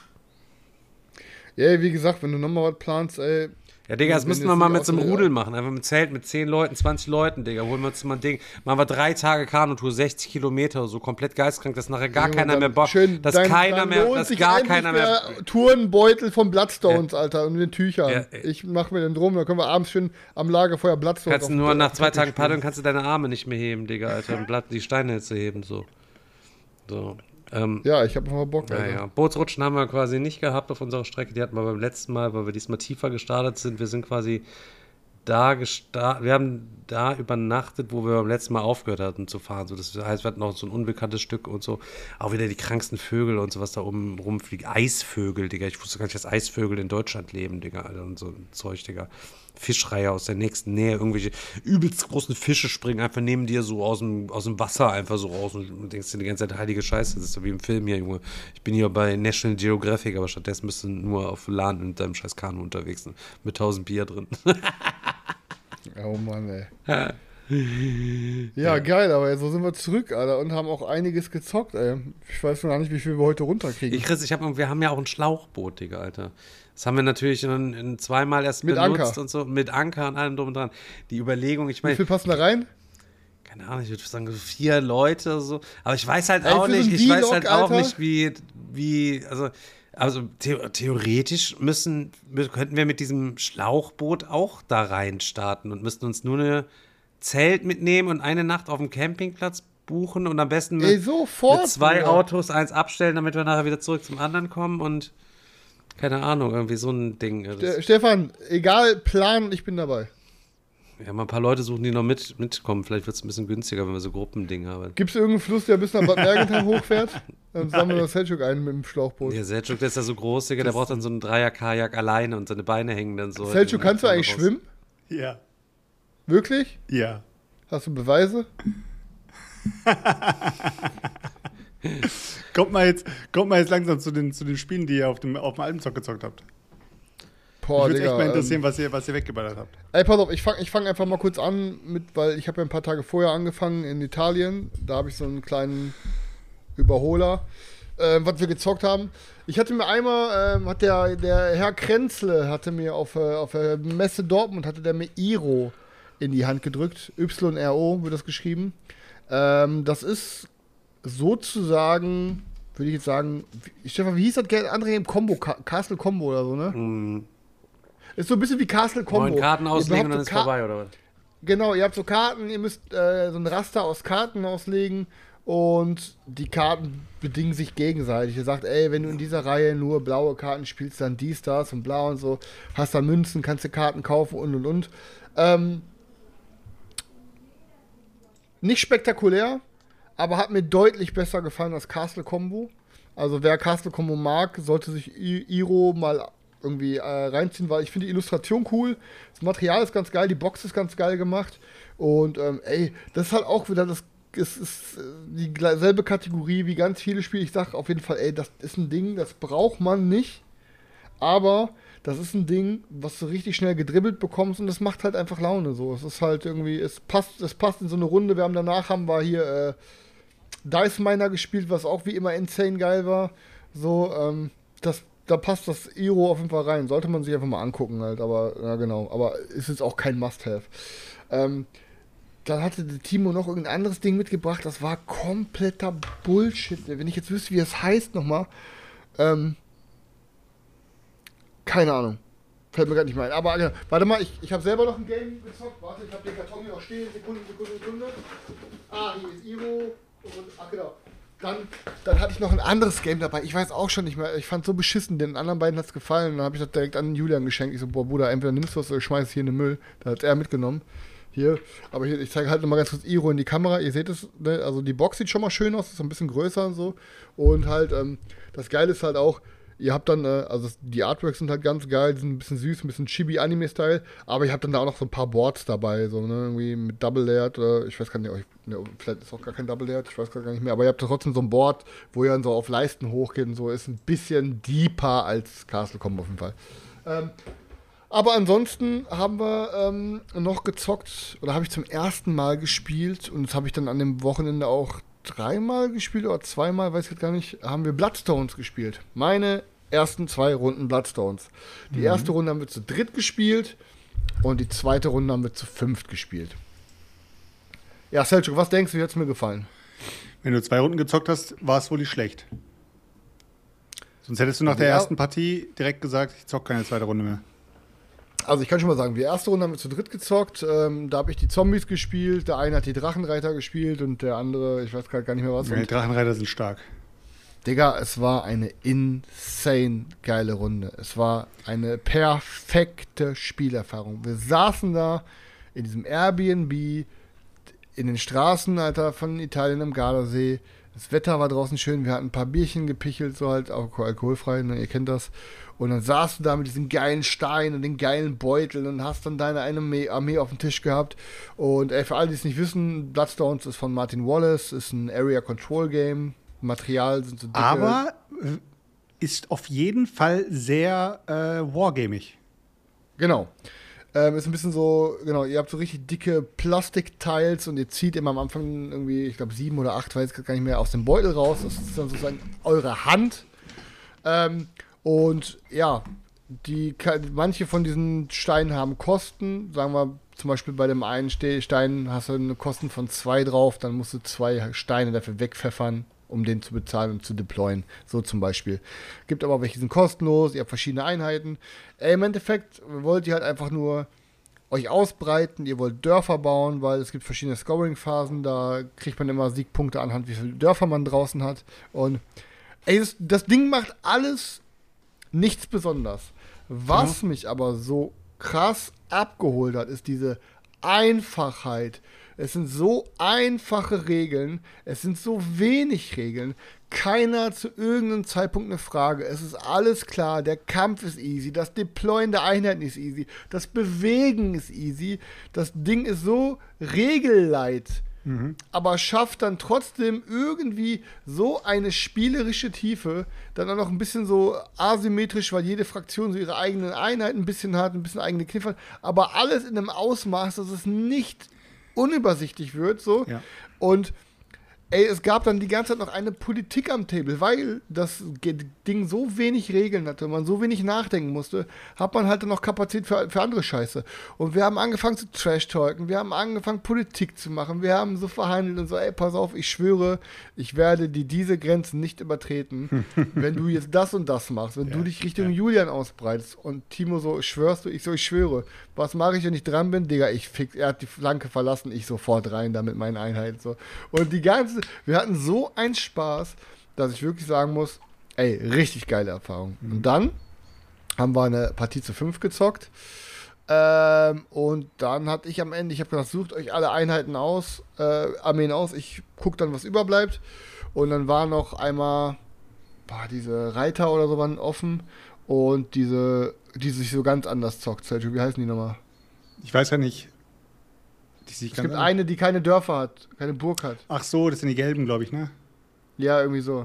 Ja, wie gesagt, wenn du nochmal was planst, ey. Ja, Digga, das wenn müssten jetzt wir mal nicht mit so einem auch- Rudel machen. Einfach mit Zelt mit zehn Leuten, zwanzig Leuten, Digga. Holen wir uns mal ein Ding. Machen wir drei Tage Kanutour, sechzig Kilometer, so komplett geistkrank, dass nachher gar Junge, keiner dann mehr Bock, schön, dass dann- keiner dann mehr, lohnt dass sich gar endlich keiner mehr. der Tourenbeutel von Bloodstones, Alter, und den Tüchern. Ja, ey. ich mach mir den drum, dann können wir abends schön am Lagerfeuer Bloodstones Kannst du auf- nur auf nach den zwei Teppich Tagen spielen. paddeln, kannst du deine Arme nicht mehr heben, Digga, Alter. Und Blatt, die Steine zu heben, so. So. Ähm, Ja, ich hab einfach Bock, Alter. Naja, Bootsrutschen haben wir quasi nicht gehabt auf unserer Strecke. Die hatten wir beim letzten Mal, weil wir diesmal tiefer gestartet sind. Wir sind quasi da gestartet, wir haben da übernachtet, wo wir beim letzten Mal aufgehört hatten zu fahren. So, das heißt, wir hatten noch so ein unbekanntes Stück und so. Auch wieder die kranksten Vögel und so, was da oben rumfliegt. Eisvögel, Digga. Ich wusste gar nicht, dass Eisvögel in Deutschland leben, Digga. Alter, und so ein Zeug, Digga. Fischreihe aus der nächsten Nähe. Irgendwelche übelst großen Fische springen einfach neben dir so aus dem, aus dem Wasser einfach so raus und du denkst dir die ganze Zeit, heilige Scheiße, das ist so wie im Film hier, Junge. Ich bin hier bei National Geographic, aber stattdessen bist du nur auf Land mit deinem scheiß Kanu unterwegs sind, mit tausend Bier drin. Oh Mann, ey. Ja, geil, aber so sind wir zurück, Alter, und haben auch einiges gezockt, ey. Ich weiß noch gar nicht, wie viel wir heute runterkriegen. Ich, Chris, ich hab, wir haben ja auch ein Schlauchboot, Digga, Alter. Das haben wir natürlich in, in zweimal erst Mit benutzt Anker. und so, mit Anker und allem drum und dran. Die Überlegung, ich Wie meine, viel passen da rein? keine Ahnung, ich würde sagen so vier Leute oder so. Aber ich weiß halt Ey, auch für so nicht, ein ich weiß Vlog, halt auch Alter. nicht, wie, wie, also, also the theoretisch müssen, könnten wir mit diesem Schlauchboot auch da rein starten und müssten uns nur eine Zelt mitnehmen und eine Nacht auf dem Campingplatz buchen und am besten mit, Ey, sofort, mit zwei Bruder. Autos eins abstellen, damit wir nachher wieder zurück zum anderen kommen und keine Ahnung, irgendwie so ein Ding. Das, Ste- Stefan, egal, Plan, ich bin dabei. ja, mal ein paar Leute suchen, die noch mit, mitkommen. Vielleicht wird es ein bisschen günstiger, wenn wir so Gruppending haben. Gibt es irgendeinen Fluss, der bis nach Bad Mergentheim hochfährt? Dann sammeln wir das Selchuk ein mit dem Schlauchboot. Der Selchuk, der ist ja so groß, Digga, der braucht dann so einen Dreier-Kajak alleine und seine Beine hängen dann so. Selchuk, kannst du eigentlich raus. schwimmen? Ja. Wirklich? Ja. Hast du Beweise? Kommt mal jetzt, kommt mal jetzt langsam zu den, zu den Spielen, die ihr auf dem, auf dem Alpenzock gezockt habt. Boah, Mich würde echt mal ähm, interessieren, was ihr, was ihr weggeballert habt. Ey, pass auf, ich fange ich fang einfach mal kurz an mit, weil ich habe ja ein paar Tage vorher angefangen in Italien. Da habe ich so einen kleinen Überholer, äh, was wir gezockt haben. Ich hatte mir einmal, ähm, hat der, der Herr Krenzle hatte mir auf, äh, auf der Messe Dortmund, hatte der mir Iro in die Hand gedrückt. Y R O wird das geschrieben. Ähm, das ist sozusagen, würde ich jetzt sagen, wie- Stefan, wie hieß das andere im Combo? Ka- Castle Combo oder so, ne? Hm, Ist so ein bisschen wie Castle Combo. neun Karten Ihr auslegen und habt dann so ist Ka- vorbei, oder was? Genau, ihr habt so Karten, ihr müsst äh, so ein Raster aus Karten auslegen und die Karten bedingen sich gegenseitig. Ihr sagt, ey, wenn du in dieser Reihe nur blaue Karten spielst, dann dies, das und blau und so, hast dann Münzen, kannst du Karten kaufen und und und. Ähm, nicht spektakulär, aber hat mir deutlich besser gefallen als Castle Combo. Also wer Castle Combo mag, sollte sich I- Iro mal irgendwie äh, reinziehen, weil ich finde die Illustration cool, das Material ist ganz geil, die Box ist ganz geil gemacht und ähm, ey, das ist halt auch wieder das, es ist äh, die gle- selbe Kategorie wie ganz viele Spiele. Ich sag auf jeden Fall, ey, das ist ein Ding, das braucht man nicht, aber das ist ein Ding, was du richtig schnell gedribbelt bekommst und das macht halt einfach Laune so. Es ist halt irgendwie, es passt, es passt in so eine Runde. Wir haben danach haben wir hier äh, Dice Miner gespielt, was auch wie immer insane geil war. So, ähm, das, da passt das Iro auf jeden Fall rein. Sollte man sich einfach mal angucken halt, aber, ja genau, aber ist jetzt auch kein Must-Have. Ähm, dann hatte der Timo noch irgendein anderes Ding mitgebracht, das war kompletter Bullshit. Wenn ich jetzt wüsste, wie es heißt nochmal, ähm, keine Ahnung. Fällt mir gerade nicht mehr ein. Aber ja, warte mal, ich, ich habe selber noch ein Game gezockt. Warte, ich habe den Karton hier noch stehen. Sekunde, Sekunde, Sekunde. Ah, hier ist Iro. Und, ach genau. Dann, dann hatte ich noch ein anderes Game dabei. Ich weiß auch schon nicht mehr. Ich fand es so beschissen. Den anderen beiden hat es gefallen. Dann habe ich das direkt an Julian geschenkt. Ich so, boah, Bruder, entweder nimmst du was oder schmeißt es hier in den Müll. Da hat er mitgenommen. Hier. Aber hier, ich zeige halt nochmal ganz kurz Iro in die Kamera. Ihr seht es, ne? Also die Box sieht schon mal schön aus. Ist so ein bisschen größer und so. Und halt, ähm, das Geile ist halt auch, ihr habt dann, äh, also die Artworks sind halt ganz geil, die sind ein bisschen süß, ein bisschen Chibi-Anime-Style, aber ihr habt dann da auch noch so ein paar Boards dabei, so, ne, irgendwie mit Double-Layered, äh, ich weiß gar nicht, ne, vielleicht ist auch gar kein Double-Layered, ich weiß gar nicht mehr, aber ihr habt trotzdem so ein Board, wo ihr dann so auf Leisten hochgeht und so, ist ein bisschen deeper als Castle Combo auf jeden Fall. Ähm, aber ansonsten haben wir ähm, noch gezockt, oder habe ich zum ersten Mal gespielt und das habe ich dann an dem Wochenende auch dreimal gespielt oder zweimal, weiß ich jetzt gar nicht, haben wir Bloodstones gespielt. Meine ersten zwei Runden Bloodstones. Die mhm. erste Runde haben wir zu dritt gespielt und die zweite Runde haben wir zu fünft gespielt. Ja, Selchuk, was denkst du, wie hat es mir gefallen? Wenn du zwei Runden gezockt hast, war es wohl nicht schlecht. Sonst hättest du nach der ja. ersten Partie direkt gesagt, ich zocke keine zweite Runde mehr. Also ich kann schon mal sagen, die erste Runde haben wir zu dritt gezockt. Ähm, da habe ich die Zombies gespielt, der eine hat die Drachenreiter gespielt und der andere, ich weiß gar nicht mehr was. Ja, die Drachenreiter sind stark. Digga, es war eine insane geile Runde. Es war eine perfekte Spielerfahrung. Wir saßen da in diesem Airbnb in den Straßen, Alter, von Italien am Gardasee. Das Wetter war draußen schön, wir hatten ein paar Bierchen gepichelt, so halt, auch alkoholfrei, ne, ihr kennt das. Und dann saßt du da mit diesen geilen Steinen und den geilen Beuteln und hast dann deine eine Armee auf dem Tisch gehabt. Und ey, für alle, die es nicht wissen, Bloodstones ist von Martin Wallace, ist ein Area Control Game. Material sind so dicke. Aber ist auf jeden Fall sehr äh, wargamig. Genau. Ähm, ist ein bisschen so, genau, ihr habt so richtig dicke Plastikteils und ihr zieht immer am Anfang irgendwie, ich glaube sieben oder acht, weiß ich gar nicht mehr, aus dem Beutel raus. Das ist dann sozusagen eure Hand. Ähm, und ja, die, manche von diesen Steinen haben Kosten. Sagen wir zum Beispiel bei dem einen Stein hast du eine Kosten von zwei drauf, dann musst du zwei Steine dafür wegpfeffern, um den zu bezahlen und zu deployen. So zum Beispiel. Gibt aber welche, die sind kostenlos, ihr habt verschiedene Einheiten. Äh, Im Endeffekt wollt ihr halt einfach nur euch ausbreiten, ihr wollt Dörfer bauen, weil es gibt verschiedene Scoring-Phasen, da kriegt man immer Siegpunkte anhand, wie viele Dörfer man draußen hat. Und ey, das, das Ding macht alles nichts besonders. Was mhm. mich aber so krass abgeholt hat, ist diese Einfachheit. Es sind so einfache Regeln, es sind so wenig Regeln, keiner hat zu irgendeinem Zeitpunkt eine Frage. Es ist alles klar, der Kampf ist easy, das Deployen der Einheiten ist easy, das Bewegen ist easy, das Ding ist so regellight, mhm. aber schafft dann trotzdem irgendwie so eine spielerische Tiefe, dann auch noch ein bisschen so asymmetrisch, weil jede Fraktion so ihre eigenen Einheiten ein bisschen hat, ein bisschen eigene Kniffe hat, aber alles in einem Ausmaß, dass es nicht unübersichtlich wird, so. Ja. Und ey, es gab dann die ganze Zeit noch eine Politik am Table, weil das Ding so wenig Regeln hatte, man so wenig nachdenken musste, hat man halt dann noch Kapazität für, für andere Scheiße. Und wir haben angefangen zu Trash-Talken, wir haben angefangen Politik zu machen, wir haben so verhandelt und so, ey, pass auf, ich schwöre, ich werde dir diese Grenzen nicht übertreten, wenn du jetzt das und das machst, wenn ja, du dich Richtung ja. Julian ausbreitest. Und Timo so, schwörst du? Ich so, ich schwöre. Was mache ich, wenn ich dran bin? Digga, ich fix, er hat die Flanke verlassen, ich sofort rein da mit meinen Einheiten. So. Und die ganze, wir hatten so einen Spaß, dass ich wirklich sagen muss, ey, richtig geile Erfahrung. Mhm. Und dann haben wir eine Partie zu fünf gezockt. Ähm, und dann hatte ich am Ende, ich habe gesagt, sucht euch alle Einheiten aus, äh, Armeen aus, ich gucke dann, was überbleibt. Und dann war noch einmal, boah, diese Reiter oder so waren offen und diese, die sich so ganz anders zockt. Wie heißen die nochmal? Ich weiß ja nicht. Es gibt an. eine, die keine Dörfer hat, keine Burg hat. Ach so, das sind die gelben, glaube ich, ne? Ja, irgendwie so.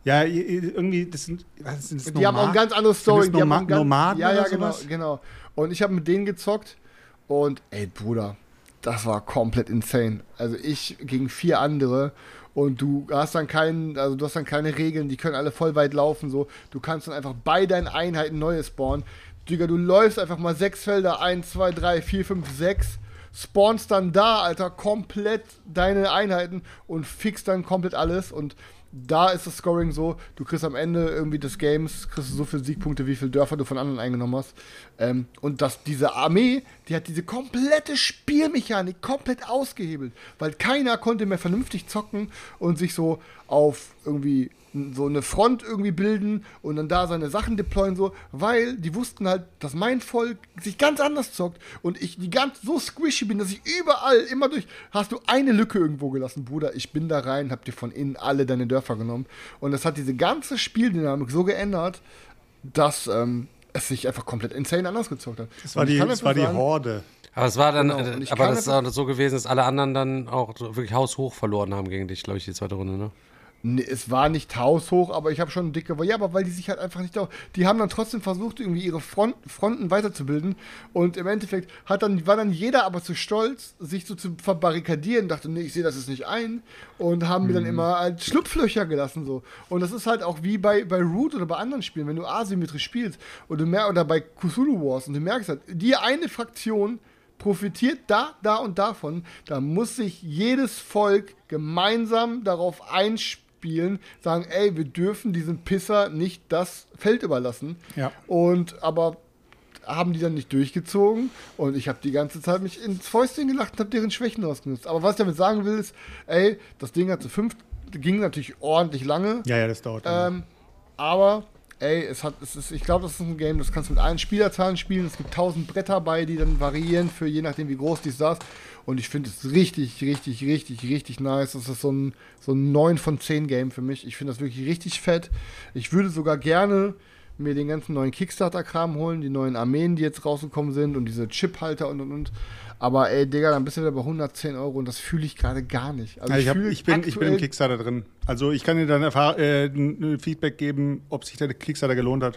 Ja, irgendwie, das sind, was sind das Die haben auch eine ganz andere Story. Die Noma- haben ganz, Nomaden ja, ja, oder genau, sowas? genau. Und ich habe mit denen gezockt und ey, Bruder, das war komplett insane. Also ich gegen vier andere und du hast dann keinen, also du hast dann keine Regeln, die können alle voll weit laufen, so. Du kannst dann einfach bei deinen Einheiten neue spawnen. Digga, du läufst einfach mal sechs Felder, eins, zwei, drei, vier, fünf, sechs, spawnst dann da, Alter, komplett deine Einheiten und fixst dann komplett alles und da ist das Scoring so, du kriegst am Ende irgendwie des Games, kriegst du so viele Siegpunkte, wie viele Dörfer du von anderen eingenommen hast. Ähm, und dass diese Armee, die hat diese komplette Spielmechanik komplett ausgehebelt, weil keiner konnte mehr vernünftig zocken und sich so auf irgendwie so eine Front irgendwie bilden und dann da seine Sachen deployen, so, weil die wussten halt, dass mein Volk sich ganz anders zockt und ich die ganz so squishy bin, dass ich überall immer durch, hast du eine Lücke irgendwo gelassen, Bruder, ich bin da rein, hab dir von innen alle deine Dörfer genommen und das hat diese ganze Spieldynamik so geändert, dass ähm, es sich einfach komplett insane anders gezockt hat. Das war Und ich die, kann das einfach war die sagen, Horde. Aber es war dann, Genau, und äh, ich aber kann das ist einfach- auch so gewesen, dass alle anderen dann auch wirklich haushoch verloren haben gegen dich, glaube ich, die zweite Runde, ne? Nee, es war nicht haushoch, aber ich habe schon dicke. Ja, aber weil die sich halt einfach nicht auch. Die haben dann trotzdem versucht, irgendwie ihre Front, Fronten weiterzubilden. Und im Endeffekt hat dann, war dann jeder aber zu stolz, sich so zu verbarrikadieren. Dachte, nee, ich sehe das jetzt nicht ein. Und haben mir dann immer halt Schlupflöcher gelassen. So. Und das ist halt auch wie bei, bei Root oder bei anderen Spielen, wenn du asymmetrisch spielst. Und du mer- oder bei Cthulhu Wars. Und du merkst halt, die eine Fraktion profitiert da, da und davon. Da muss sich jedes Volk gemeinsam darauf einspielen. Sagen, ey, wir dürfen diesem Pisser nicht das Feld überlassen. Ja. Und aber haben die dann nicht durchgezogen und ich habe die ganze Zeit mich ins Fäustchen gelacht und habe deren Schwächen ausgenutzt. Aber was ich damit sagen will, ist, ey, das Ding hat zu fünf, ging natürlich ordentlich lange. Ja, ja, das dauert. lange. Ähm, aber, ey, es hat, es ist, ich glaube, das ist ein Game, das kannst du mit allen Spielerzahlen spielen. Es gibt tausend Bretter bei, die dann variieren, für je nachdem, wie groß dies das. Und ich finde es richtig, richtig, richtig, richtig nice. Das ist so ein, so ein neun von zehn Game für mich. Ich finde das wirklich richtig fett. Ich würde sogar gerne mir den ganzen neuen Kickstarter-Kram holen, die neuen Armeen, die jetzt rausgekommen sind und diese Chip-Halter und und und. Aber ey, Digga, dann bist du wieder bei hundertzehn Euro und das fühle ich gerade gar nicht. Also Ja, ich, hab, fühle ich, bin, ich bin im aktuell- Kickstarter drin. Also ich kann dir dann erfahr- äh, ein Feedback geben, ob sich der Kickstarter gelohnt hat.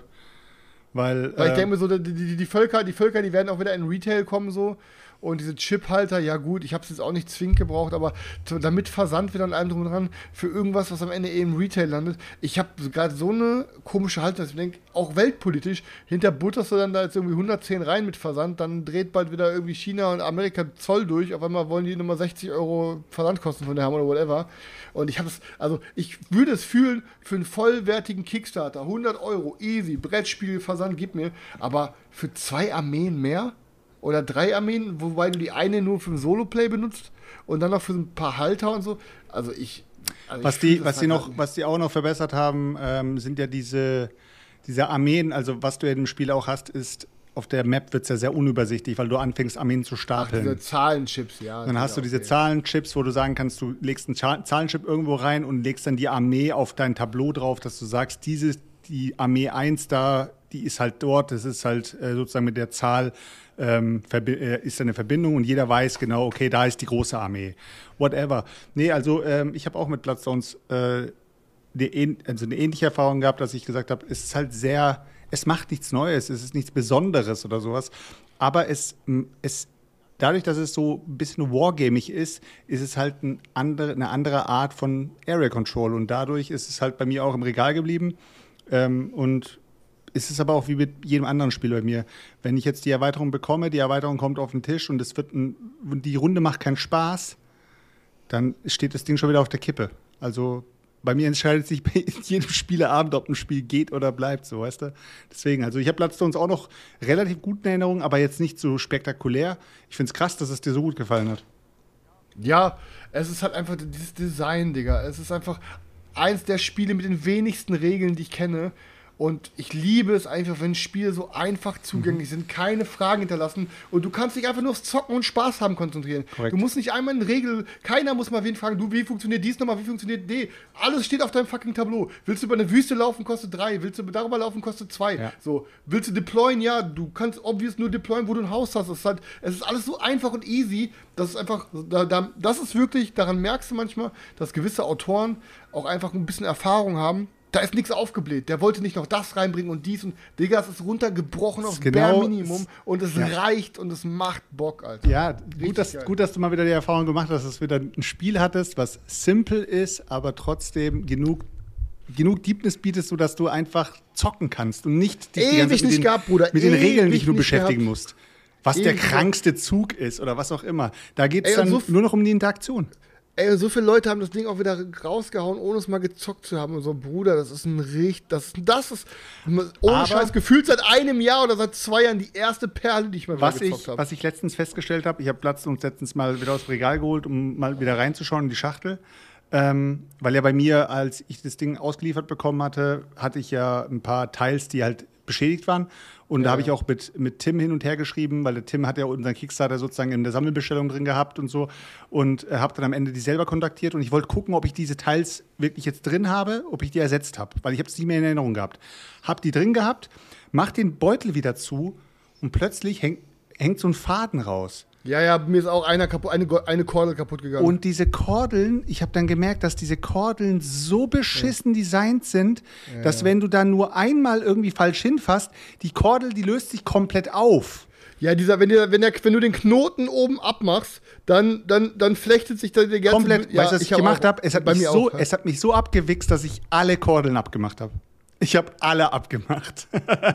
Weil, Weil ich äh, denke mir so, die, die, die Völker, die Völker, die werden auch wieder in Retail kommen so. Und diese Chip-Halter, ja gut, ich habe es jetzt auch nicht zwingend gebraucht, aber t- damit Versand wieder an allem drum und dran, für irgendwas, was am Ende eben im Retail landet. Ich habe gerade so eine komische Haltung, dass ich denke, auch weltpolitisch, hinter butterst du dann da jetzt irgendwie hundertzehn rein mit Versand, dann dreht bald wieder irgendwie China und Amerika Zoll durch, auf einmal wollen die nochmal sechzig Euro Versandkosten von der haben oder whatever. Und ich habe es, also ich würde es fühlen für einen vollwertigen Kickstarter, hundert Euro, easy, Brettspiel, Versand, gib mir, aber für zwei Armeen mehr? Oder drei Armeen, wobei du die eine nur für ein Solo-Play benutzt und dann noch für ein paar Halter und so. Also ich. Also was ich die, fühl was das die halt noch, nicht. was die auch noch verbessert haben, ähm, sind ja diese, diese Armeen. Also was du ja im Spiel auch hast, ist auf der Map wird es ja sehr unübersichtlich, weil du anfängst Armeen zu Ach, stapeln. diese Zahlenchips, ja. Dann hast du diese okay. Zahlenchips, wo du sagen kannst, du legst einen Cha- Zahlenchip irgendwo rein und legst dann die Armee auf dein Tableau drauf, dass du sagst, diese, die Armee eins da, die ist halt dort, das ist halt äh, sozusagen mit der Zahl ähm, verbi- äh, ist eine Verbindung und jeder weiß genau, okay, da ist die große Armee. Whatever. Nee, also ähm, ich habe auch mit Bloodstones äh, die, ähn- also eine ähnliche Erfahrung gehabt, dass ich gesagt habe, es ist halt sehr, es macht nichts Neues, es ist nichts Besonderes oder sowas, aber es, m, es dadurch, dass es so ein bisschen wargamig ist, ist es halt ein andere, eine andere Art von Area Control und dadurch ist es halt bei mir auch im Regal geblieben ähm, und es ist aber auch wie mit jedem anderen Spiel bei mir. Wenn ich jetzt die Erweiterung bekomme, die Erweiterung kommt auf den Tisch und es wird ein, die Runde macht keinen Spaß, dann steht das Ding schon wieder auf der Kippe. Also bei mir entscheidet sich bei jedem Spieleabend, ob ein Spiel geht oder bleibt, so, weißt du? Deswegen, also ich habe Bloodstones auch noch relativ gut in Erinnerung, aber jetzt nicht so spektakulär. Ich finde es krass, dass es dir so gut gefallen hat. Ja, es ist halt einfach dieses Design, Digga. Es ist einfach eins der Spiele mit den wenigsten Regeln, die ich kenne. Und ich liebe es einfach, wenn Spiele so einfach zugänglich sind, keine Fragen hinterlassen und du kannst dich einfach nur aufs Zocken und Spaß haben konzentrieren. Korrekt. Du musst nicht einmal in Regel, keiner muss mal wen fragen, du, wie funktioniert dies nochmal, wie funktioniert D? Alles steht auf deinem fucking Tableau. Willst du über eine Wüste laufen, kostet drei. Willst du darüber laufen, kostet zwei. Ja. So, willst du deployen? Ja, du kannst obvious nur deployen, wo du ein Haus hast. Es ist, halt, es ist alles so einfach und easy, das ist einfach, da, da, das ist wirklich, daran merkst du manchmal, dass gewisse Autoren auch einfach ein bisschen Erfahrung haben Da ist nichts aufgebläht. Der wollte nicht noch das reinbringen und dies und Digga, es ist runtergebrochen aufs genau- Bare Minimum und es ja. reicht und es macht Bock, Alter. Ja, Richtig gut dass, geil. gut, dass du mal wieder die Erfahrung gemacht hast, dass du wieder ein Spiel hattest, was simpel ist, aber trotzdem genug, genug Deepness bietet, sodass du einfach zocken kannst und nicht dich die Ewig ganze Zeit mit, nicht den, gehabt, Bruder. mit den Regeln Ewig dich nur nicht beschäftigen gehabt. musst. Was der Ewig nicht krankste Zug ist oder was auch immer. Da geht es Ey, und dann so- nur noch um die Interaktion. Ey, so viele Leute haben das Ding auch wieder rausgehauen, ohne es mal gezockt zu haben. Und so, Bruder, das ist ein richtig, das, das ist, ohne Aber- Scheiß, gefühlt seit einem Jahr oder seit zwei Jahren die erste Perle, die ich mal wieder Was gezockt ich, habe. was ich letztens festgestellt habe, ich habe Platz uns letztens mal wieder aus dem Regal geholt, um mal wieder reinzuschauen in die Schachtel. Ähm, weil ja bei mir, als ich das Ding ausgeliefert bekommen hatte, hatte ich ja ein paar Teils, die halt beschädigt waren. Und da habe ich auch mit, mit Tim hin und her geschrieben, weil der Tim hat ja unseren Kickstarter sozusagen in der Sammelbestellung drin gehabt und so. Und äh, habe dann am Ende die selber kontaktiert. Und ich wollte gucken, ob ich diese Teils wirklich jetzt drin habe, ob ich die ersetzt habe. Weil ich habe es nicht mehr in Erinnerung gehabt. Hab die drin gehabt, mach den Beutel wieder zu und plötzlich häng, hängt so ein Faden raus. Ja, ja, mir ist auch einer kaputt, eine, Go- eine Kordel kaputt gegangen. Und diese Kordeln, ich habe dann gemerkt, dass diese Kordeln so beschissen designt sind, dass wenn du da nur einmal irgendwie falsch hinfasst, die Kordel, die löst sich komplett auf. ja, dieser, wenn, der, wenn, der, wenn du den Knoten oben abmachst, dann, dann, dann flechtet sich da der ganze... Komplett, ja, weißt du, was ich, hab gemacht auch- habe? Es, hat bei mich mir so- auch, ja. es hat mich so abgewichst, dass ich alle Kordeln abgemacht habe. Ich habe alle abgemacht.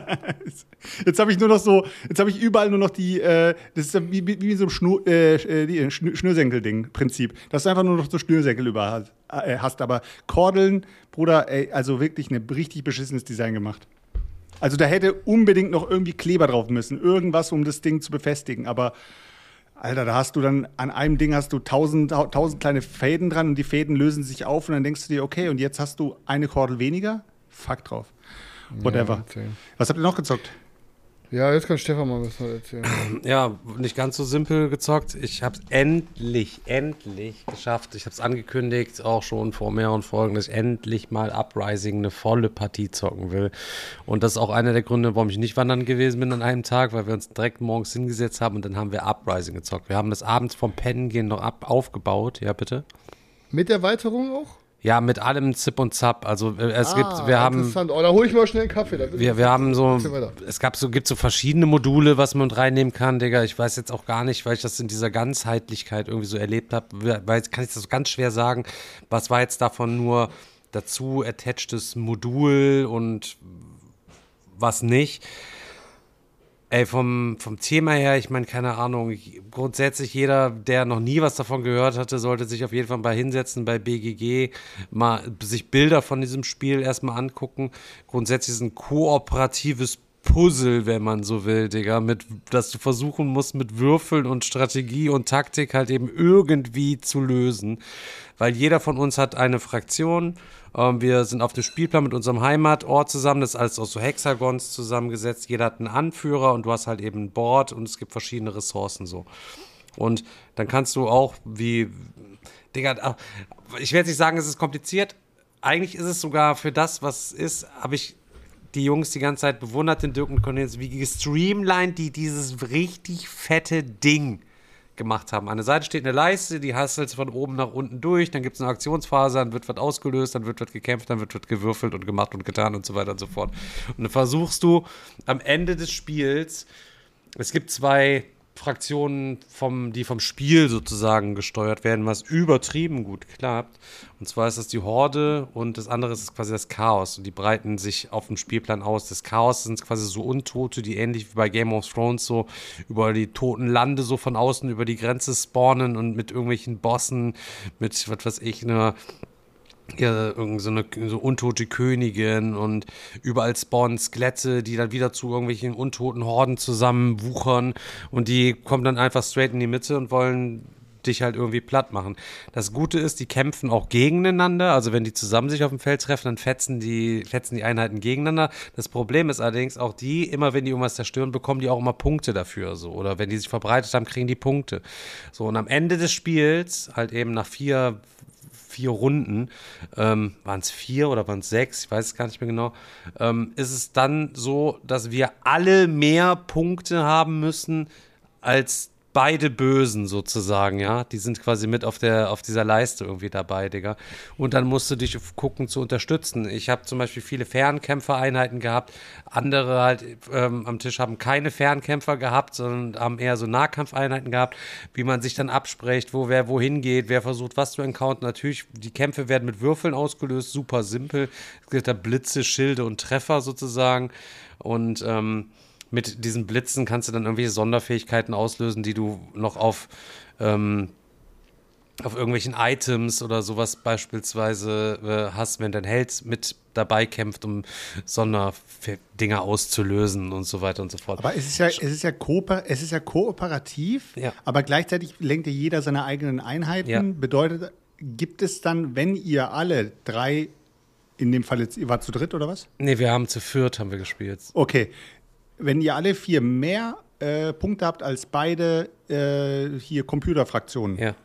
Jetzt habe ich nur noch so, jetzt habe ich überall nur noch die, äh, das ist ja wie, wie, wie so ein Schnur, äh, äh, die, Schnür, Schnürsenkel-Ding-Prinzip, dass du einfach nur noch so Schnürsenkel überall äh, hast. Aber Kordeln, Bruder, ey, also wirklich ein richtig beschissenes Design gemacht. Also da hätte unbedingt noch irgendwie Kleber drauf müssen, irgendwas, um das Ding zu befestigen. Aber Alter, da hast du dann, an einem Ding hast du tausend, tausend kleine Fäden dran und die Fäden lösen sich auf und dann denkst du dir, okay, und jetzt hast du eine Kordel weniger? Fuck drauf. Whatever. Ja, okay. Was habt ihr noch gezockt? Ja, jetzt kann Stefan mal was erzählen. Ja, nicht ganz so simpel gezockt. Ich habe es endlich, endlich geschafft. Ich habe es angekündigt, auch schon vor mehreren Folgen, dass ich endlich mal Uprising eine volle Partie zocken will. Und das ist auch einer der Gründe, warum ich nicht wandern gewesen bin an einem Tag, weil wir uns direkt morgens hingesetzt haben und dann haben wir Uprising gezockt. Wir haben das abends vom Pennen gehen noch ab, aufgebaut. Ja, bitte? Mit Erweiterung auch? Ja, mit allem Zip und Zap. Also äh, es Ah, gibt, wir haben... interessant. Oh, da hole ich mal schnell einen Kaffee. Da Wir, wir haben so, Erzähl weiter. es gab so, gibt so verschiedene Module, was man mit reinnehmen kann, Digga. Ich weiß jetzt auch gar nicht, weil ich das in dieser Ganzheitlichkeit irgendwie so erlebt habe, weil jetzt kann ich das so ganz schwer sagen, was war jetzt davon nur dazu attachtes Modul und was nicht. Ey, vom, vom Thema her, ich meine, keine Ahnung, grundsätzlich jeder, der noch nie was davon gehört hatte, sollte sich auf jeden Fall mal hinsetzen bei B G G, mal sich Bilder von diesem Spiel erstmal angucken. Grundsätzlich ist ein kooperatives Puzzle, wenn man so will, Digga, mit, dass du versuchen musst, mit Würfeln und Strategie und Taktik halt eben irgendwie zu lösen. Weil jeder von uns hat eine Fraktion. Ähm, wir sind auf dem Spielplan mit unserem Heimatort zusammen. Das ist alles aus so Hexagons zusammengesetzt. Jeder hat einen Anführer und du hast halt eben ein Board und es gibt verschiedene Ressourcen so. Und dann kannst du auch wie, Digga, ich werde jetzt nicht sagen, es ist kompliziert. Eigentlich ist es sogar für das, was es ist, habe ich die Jungs die ganze Zeit bewundert, den Dirk und Cornelius, wie gestreamlined die dieses richtig fette Ding gemacht haben. An der Seite steht eine Leiste, die hasselt von oben nach unten durch, dann gibt es eine Aktionsphase, dann wird was ausgelöst, dann wird was gekämpft, dann wird was gewürfelt und gemacht und getan und so weiter und so fort. Und dann versuchst du am Ende des Spiels, es gibt zwei Fraktionen, vom, die vom Spiel sozusagen gesteuert werden, was übertrieben gut klappt. Und zwar ist das die Horde und das andere ist quasi das Chaos. Und die breiten sich auf dem Spielplan aus. Das Chaos sind quasi so Untote, die ähnlich wie bei Game of Thrones so über die toten Lande so von außen über die Grenze spawnen und mit irgendwelchen Bossen, mit, was weiß ich, einer ja, irgend so eine so untote Königin und überall spawnen Skelette, die dann wieder zu irgendwelchen untoten Horden zusammenwuchern und die kommen dann einfach straight in die Mitte und wollen dich halt irgendwie platt machen. Das Gute ist, die kämpfen auch gegeneinander, also wenn die zusammen sich auf dem Feld treffen, dann fetzen die, fetzen die Einheiten gegeneinander. Das Problem ist allerdings auch die, immer wenn die irgendwas zerstören, bekommen die auch immer Punkte dafür, so, oder wenn die sich verbreitet haben, kriegen die Punkte. So, und am Ende des Spiels, halt eben nach vier vier Runden, ähm, waren es vier oder waren es sechs, ich weiß es gar nicht mehr genau, ähm, ist es dann so, dass wir alle mehr Punkte haben müssen als beide Bösen sozusagen, ja. Die sind quasi mit auf der auf dieser Leiste irgendwie dabei, Digga. Und dann musst du dich gucken zu unterstützen. Ich habe zum Beispiel viele Fernkämpfereinheiten gehabt. Andere halt ähm, am Tisch haben keine Fernkämpfer gehabt, sondern haben eher so Nahkampfeinheiten gehabt, wie man sich dann abspricht, wo wer wohin geht, wer versucht was zu encountern. Natürlich, die Kämpfe werden mit Würfeln ausgelöst, super simpel. Es gibt da Blitze, Schilde und Treffer sozusagen. Und ähm, mit diesen Blitzen kannst du dann irgendwelche Sonderfähigkeiten auslösen, die du noch auf, ähm, auf irgendwelchen Items oder sowas beispielsweise äh, hast, wenn dein Held mit dabei kämpft, um Sonderdinger auszulösen und so weiter und so fort. Aber es ist ja, es ist ja, kooper, es ist ja kooperativ, ja. aber gleichzeitig lenkt ja jeder seine eigenen Einheiten. Ja. Bedeutet, gibt es dann, wenn ihr alle drei, in dem Fall jetzt, ihr wart zu dritt oder was? Nee, wir haben zu viert haben wir gespielt. Okay. Wenn ihr alle vier mehr äh, Punkte habt als beide äh, hier Computerfraktionen, Ja.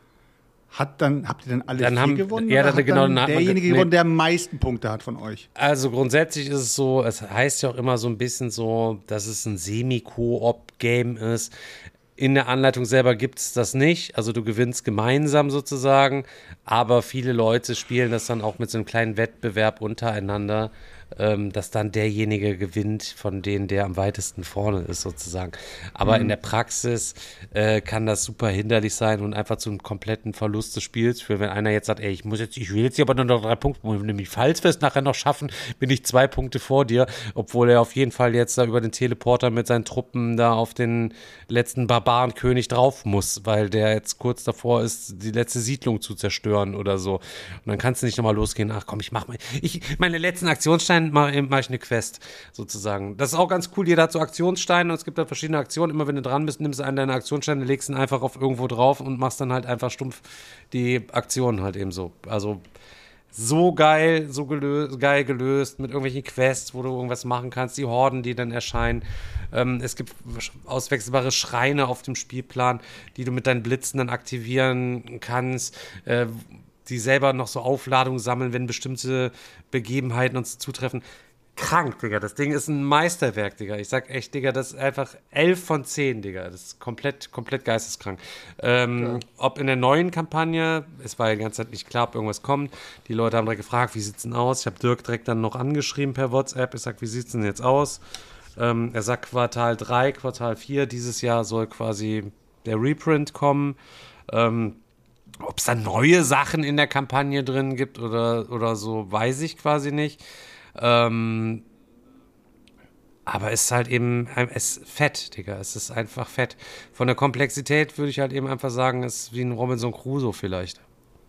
hat dann, habt ihr dann alle Dann vier haben- gewonnen? ja, oder dann hat genau, dann dann hat man derjenige ge- nee. gewonnen, der am meisten Punkte hat von euch? Also grundsätzlich ist es so, es heißt ja auch immer so ein bisschen so, dass es ein Semi-Koop-Game ist. In der Anleitung selber gibt es das nicht, also du gewinnst gemeinsam sozusagen, aber viele Leute spielen das dann auch mit so einem kleinen Wettbewerb untereinander, ähm, dass dann derjenige gewinnt, von denen der am weitesten vorne ist sozusagen. Aber Mhm. in der Praxis äh, kann das super hinderlich sein und einfach zu einem kompletten Verlust des Spiels führen. Wenn einer jetzt sagt, ey, ich muss jetzt, ich will jetzt hier aber nur noch drei Punkte, nämlich falls wir es nachher noch schaffen, bin ich zwei Punkte vor dir, obwohl er auf jeden Fall jetzt da über den Teleporter mit seinen Truppen da auf den letzten Barbarenkönig drauf muss, weil der jetzt kurz davor ist, die letzte Siedlung zu zerstören oder so. Und dann kannst du nicht nochmal losgehen, ach komm, ich mach mal, ich, meine letzten Aktionssteine mache mach ich eine Quest sozusagen. Das ist auch ganz cool, jeder hat so Aktionssteine und es gibt da verschiedene Aktionen. Immer wenn du dran bist, nimmst du einen deiner Aktionssteine, legst ihn einfach auf irgendwo drauf und machst dann halt einfach stumpf die Aktionen halt eben so. Also so geil, so gelö- geil gelöst mit irgendwelchen Quests, wo du irgendwas machen kannst, die Horden, die dann erscheinen. Ähm, es gibt auswechselbare Schreine auf dem Spielplan, die du mit deinen Blitzen dann aktivieren kannst, äh, die selber noch so Aufladungen sammeln, wenn bestimmte Begebenheiten uns zutreffen. Krank, Digga. Das Ding ist ein Meisterwerk, Digga. Ich sag echt, Digga, das ist einfach elf von zehn, Digga. Das ist komplett, komplett geisteskrank. Ähm, ja. Ob in der neuen Kampagne, es war ja die ganze Zeit nicht klar, ob irgendwas kommt. Die Leute haben direkt gefragt, wie sieht's denn aus? Ich habe Dirk direkt dann noch angeschrieben per WhatsApp. Ich sag, wie sieht's denn jetzt aus? Ähm, er sagt, Quartal drei, Quartal vier dieses Jahr soll quasi der Reprint kommen. Ähm, Ob es da neue Sachen in der Kampagne drin gibt oder, oder so, weiß ich quasi nicht. Ähm, aber es ist halt eben, es ist fett, Digga. Es ist einfach fett. Von der Komplexität würde ich halt eben einfach sagen, es ist wie ein Robinson Crusoe vielleicht.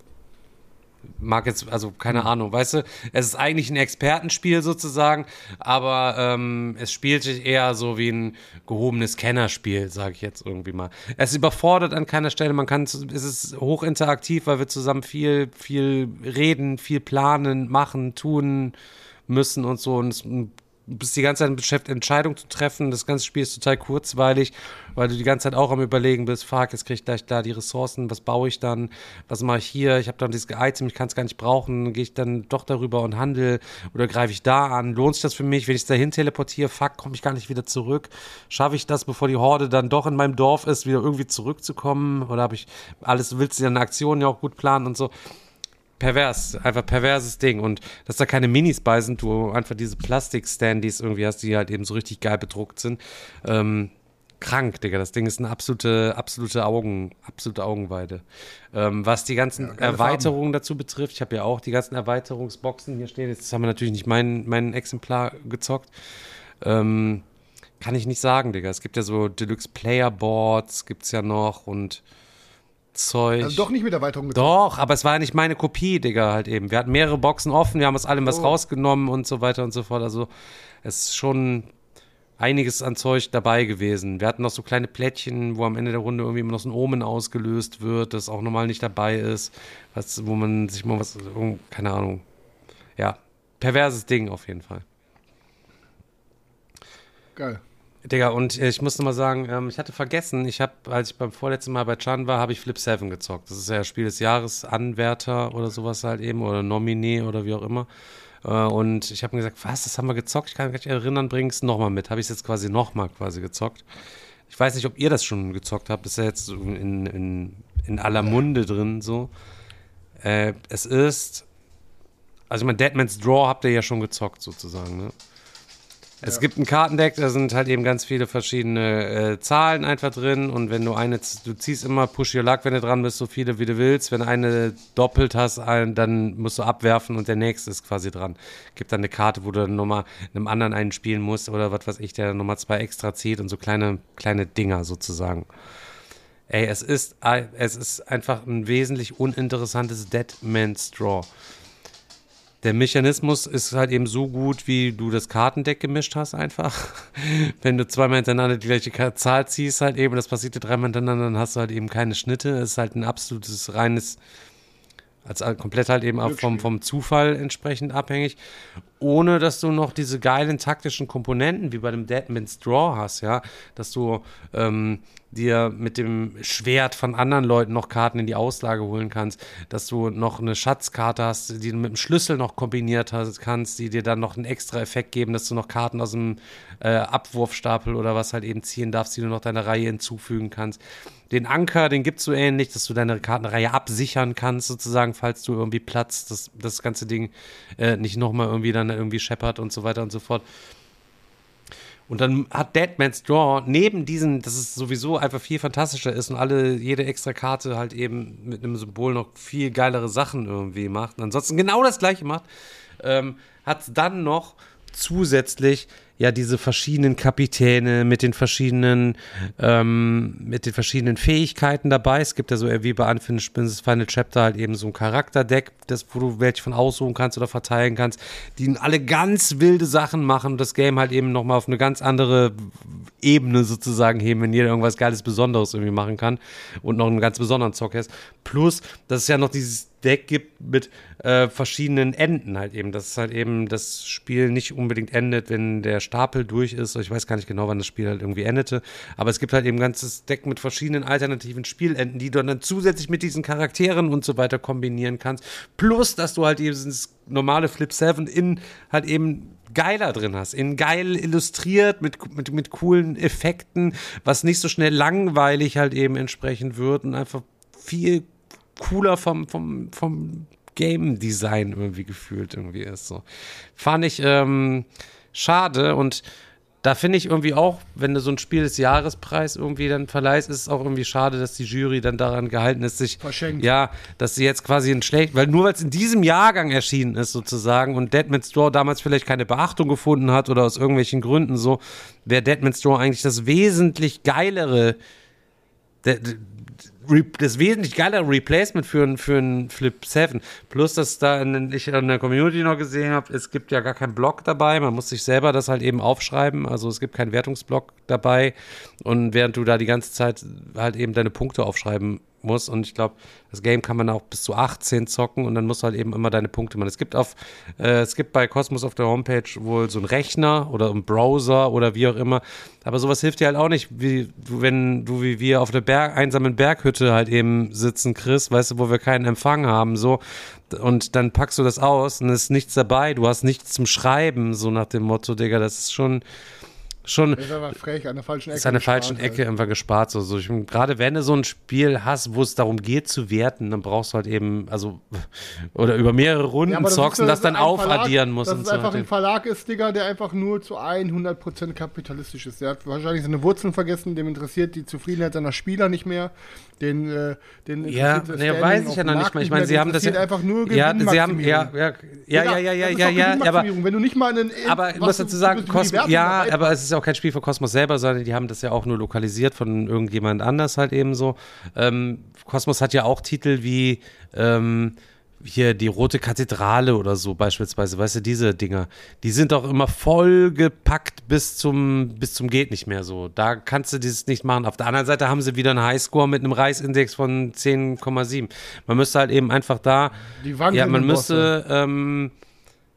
Mag jetzt, also keine Ahnung, weißt du, es ist eigentlich ein Expertenspiel sozusagen, aber ähm, es spielt sich eher so wie ein gehobenes Kennerspiel, sage ich jetzt irgendwie mal. Es überfordert an keiner Stelle, man kann, es ist hochinteraktiv, weil wir zusammen viel, viel reden, viel planen, machen, tun müssen und so und es bist die ganze Zeit beschäftigt, Entscheidungen zu treffen. Das ganze Spiel ist total kurzweilig, weil du die ganze Zeit auch am Überlegen bist, fuck, jetzt krieg ich gleich da die Ressourcen, was baue ich dann, was mache ich hier, ich habe dann dieses Item, ich kann es gar nicht brauchen, gehe ich dann doch darüber und handle oder greife ich da an, lohnt sich das für mich, wenn ich es dahin teleportiere, fuck, komme ich gar nicht wieder zurück, schaffe ich das, bevor die Horde dann doch in meinem Dorf ist, wieder irgendwie zurückzukommen oder habe ich alles, willst du deine Aktionen ja auch gut planen und so. Pervers, einfach perverses Ding und dass da keine Minis bei sind, du einfach diese Plastik-Standys irgendwie hast, die halt eben so richtig geil bedruckt sind. Ähm, krank, Digga, das Ding ist eine absolute, absolute Augen, absolute Augenweide. Ähm, was die ganzen ja, Erweiterungen Farben. dazu betrifft, ich habe ja auch die ganzen Erweiterungsboxen hier stehen, jetzt haben wir natürlich nicht mein, mein Exemplar gezockt. Ähm, kann ich nicht sagen, Digga. Es gibt ja so Deluxe Player Boards, gibt's ja noch und Zeug. Also doch nicht mit Erweiterung gezogen. Doch, aber es war ja nicht meine Kopie, Digga, halt eben. Wir hatten mehrere Boxen offen, wir haben aus allem was oh. rausgenommen und so weiter und so fort. Also es ist schon einiges an Zeug dabei gewesen. Wir hatten noch so kleine Plättchen, wo am Ende der Runde irgendwie immer noch so ein Omen ausgelöst wird, das auch normal nicht dabei ist, was, wo man sich mal was, keine Ahnung. Ja, perverses Ding auf jeden Fall. Geil. Digga, und ich muss nochmal sagen, ähm, ich hatte vergessen, ich habe, als ich beim vorletzten Mal bei Chan war, habe ich Flip seven gezockt. Das ist ja Spiel des Jahres, Anwärter oder sowas halt eben, oder Nominee oder wie auch immer. Äh, und ich habe mir gesagt, was, das haben wir gezockt? Ich kann mich nicht erinnern, bring es nochmal mit. Habe ich es jetzt quasi nochmal quasi gezockt. Ich weiß nicht, ob ihr das schon gezockt habt. Das ist ja jetzt so in, in, in aller Munde drin so. Äh, es ist, also ich meine, Deadman's Draw habt ihr ja schon gezockt sozusagen, ne? Es ja. gibt ein Kartendeck, da sind halt eben ganz viele verschiedene äh, Zahlen einfach drin und wenn du eine, du ziehst immer Push Your Luck, wenn du dran bist, so viele wie du willst. Wenn du eine doppelt hast, ein, dann musst du abwerfen und der nächste ist quasi dran. Gibt dann eine Karte, wo du dann nochmal einem anderen einen spielen musst oder was weiß ich, der nochmal zwei extra zieht und so kleine, kleine Dinger sozusagen. Ey, es ist, es ist einfach ein wesentlich uninteressantes Deadman's Draw. Der Mechanismus ist halt eben so gut, wie du das Kartendeck gemischt hast einfach. Wenn du zweimal hintereinander die gleiche Zahl ziehst halt eben, das passiert dir dreimal hintereinander, dann hast du halt eben keine Schnitte. Es ist halt ein absolutes reines, als komplett halt eben auch vom, vom Zufall entsprechend abhängig. Ohne, dass du noch diese geilen taktischen Komponenten wie bei dem Deadman's Draw hast, ja, dass du ähm, dir mit dem Schwert von anderen Leuten noch Karten in die Auslage holen kannst, dass du noch eine Schatzkarte hast, die du mit dem Schlüssel noch kombiniert hast, kannst, die dir dann noch einen extra Effekt geben, dass du noch Karten aus dem äh, Abwurfstapel oder was halt eben ziehen darfst, die du noch deiner Reihe hinzufügen kannst. Den Anker, den gibt's so ähnlich, dass du deine Kartenreihe absichern kannst, sozusagen, falls du irgendwie platzt, dass das ganze Ding äh, nicht nochmal irgendwie dann irgendwie scheppert und so weiter und so fort. Und dann hat Deadman's Draw neben diesen, dass es sowieso einfach viel fantastischer ist und alle, jede extra Karte halt eben mit einem Symbol noch viel geilere Sachen irgendwie macht und ansonsten genau das Gleiche macht, ähm, hat dann noch zusätzlich ja diese verschiedenen Kapitäne mit den verschiedenen ähm, mit den verschiedenen Fähigkeiten dabei. Es gibt ja so wie bei Unfinished Business Final Chapter halt eben so ein Charakterdeck, das, wo du welche von aussuchen kannst oder verteilen kannst, die alle ganz wilde Sachen machen und das Game halt eben nochmal auf eine ganz andere Ebene sozusagen heben, wenn jeder irgendwas Geiles, Besonderes irgendwie machen kann und noch einen ganz besonderen Zock ist. Plus, dass es ja noch dieses Deck gibt mit äh, verschiedenen Enden halt eben, dass halt eben das Spiel nicht unbedingt endet, wenn der Stapel durch ist. Ich weiß gar nicht genau, wann das Spiel halt irgendwie endete, aber es gibt halt eben ein ganzes Deck mit verschiedenen alternativen Spielenden, die du dann zusätzlich mit diesen Charakteren und so weiter kombinieren kannst. Plus, dass du halt eben das normale Flip sieben in halt eben geiler drin hast, in geil illustriert, mit, mit, mit coolen Effekten, was nicht so schnell langweilig halt eben entsprechend wird und einfach viel cooler vom, vom, vom Game-Design irgendwie gefühlt irgendwie ist. So. Fand ich ähm, schade und da finde ich irgendwie auch, wenn du so ein Spiel des Jahrespreis irgendwie dann verleihst, ist es auch irgendwie schade, dass die Jury dann daran gehalten ist, sich verschenkt. Ja, dass sie jetzt quasi ein schlecht, weil nur weil es in diesem Jahrgang erschienen ist sozusagen und Deadman's Draw damals vielleicht keine Beachtung gefunden hat oder aus irgendwelchen Gründen so, wäre Deadman's Draw eigentlich das wesentlich geilere der, das wesentlich geilere Replacement für ein, für ein Flip sieben. Plus, dass da in, ich in der Community noch gesehen habe, es gibt ja gar keinen Block dabei. Man muss sich selber das halt eben aufschreiben. Also es gibt keinen Wertungsblock dabei. Und während du da die ganze Zeit halt eben deine Punkte aufschreiben musst. Und ich glaube, das Game kann man auch bis zu achtzehn zocken und dann musst du halt eben immer deine Punkte machen. Es gibt auf, äh, es gibt bei Cosmos auf der Homepage wohl so einen Rechner oder einen Browser oder wie auch immer. Aber sowas hilft dir halt auch nicht, wie du, wenn du wie wir auf der Berg, einsamen Berghütte halt eben sitzen, Chris, weißt du, wo wir keinen Empfang haben, so. Und dann packst du das aus und es ist nichts dabei. Du hast nichts zum Schreiben, so nach dem Motto, Digga, das ist schon Schon, das ist aber frech, an der falschen Ecke. Ist an der falschen Ecke halt. Einfach gespart. So. So, ich, gerade wenn du so ein Spiel hast, wo es darum geht zu werten, dann brauchst du halt eben, also, oder über mehrere Runden ja, zockst und das, das dann aufaddieren musst. Dass es so einfach ein Verlag ist, Digga, der einfach nur zu hundert Prozent kapitalistisch ist. Der hat wahrscheinlich seine Wurzeln vergessen, dem interessiert die Zufriedenheit seiner Spieler nicht mehr. Den, äh, den ja, nee, weiß ich ja noch nicht mal. Ich meine, sie haben das ja einfach nur ja, sie haben, ja, ja, ja, ja, ja, ja, ja, ja, aber wenn du nicht mal einen, aber ich muss dazu sagen, Cosmos, ja, aber es ist ja auch kein Spiel für Cosmos selber, sondern die haben das ja auch nur lokalisiert von irgendjemand anders halt eben so. Ähm, Cosmos hat ja auch Titel wie ähm, hier die Rote Kathedrale oder so beispielsweise, weißt du, diese Dinger, die sind auch immer vollgepackt bis zum, bis zum geht nicht mehr so. Da kannst du dieses nicht machen. Auf der anderen Seite haben sie wieder einen Highscore mit einem Reisindex von zehn Komma sieben. Man müsste halt eben einfach da, die Wand ja, man müsste, ähm,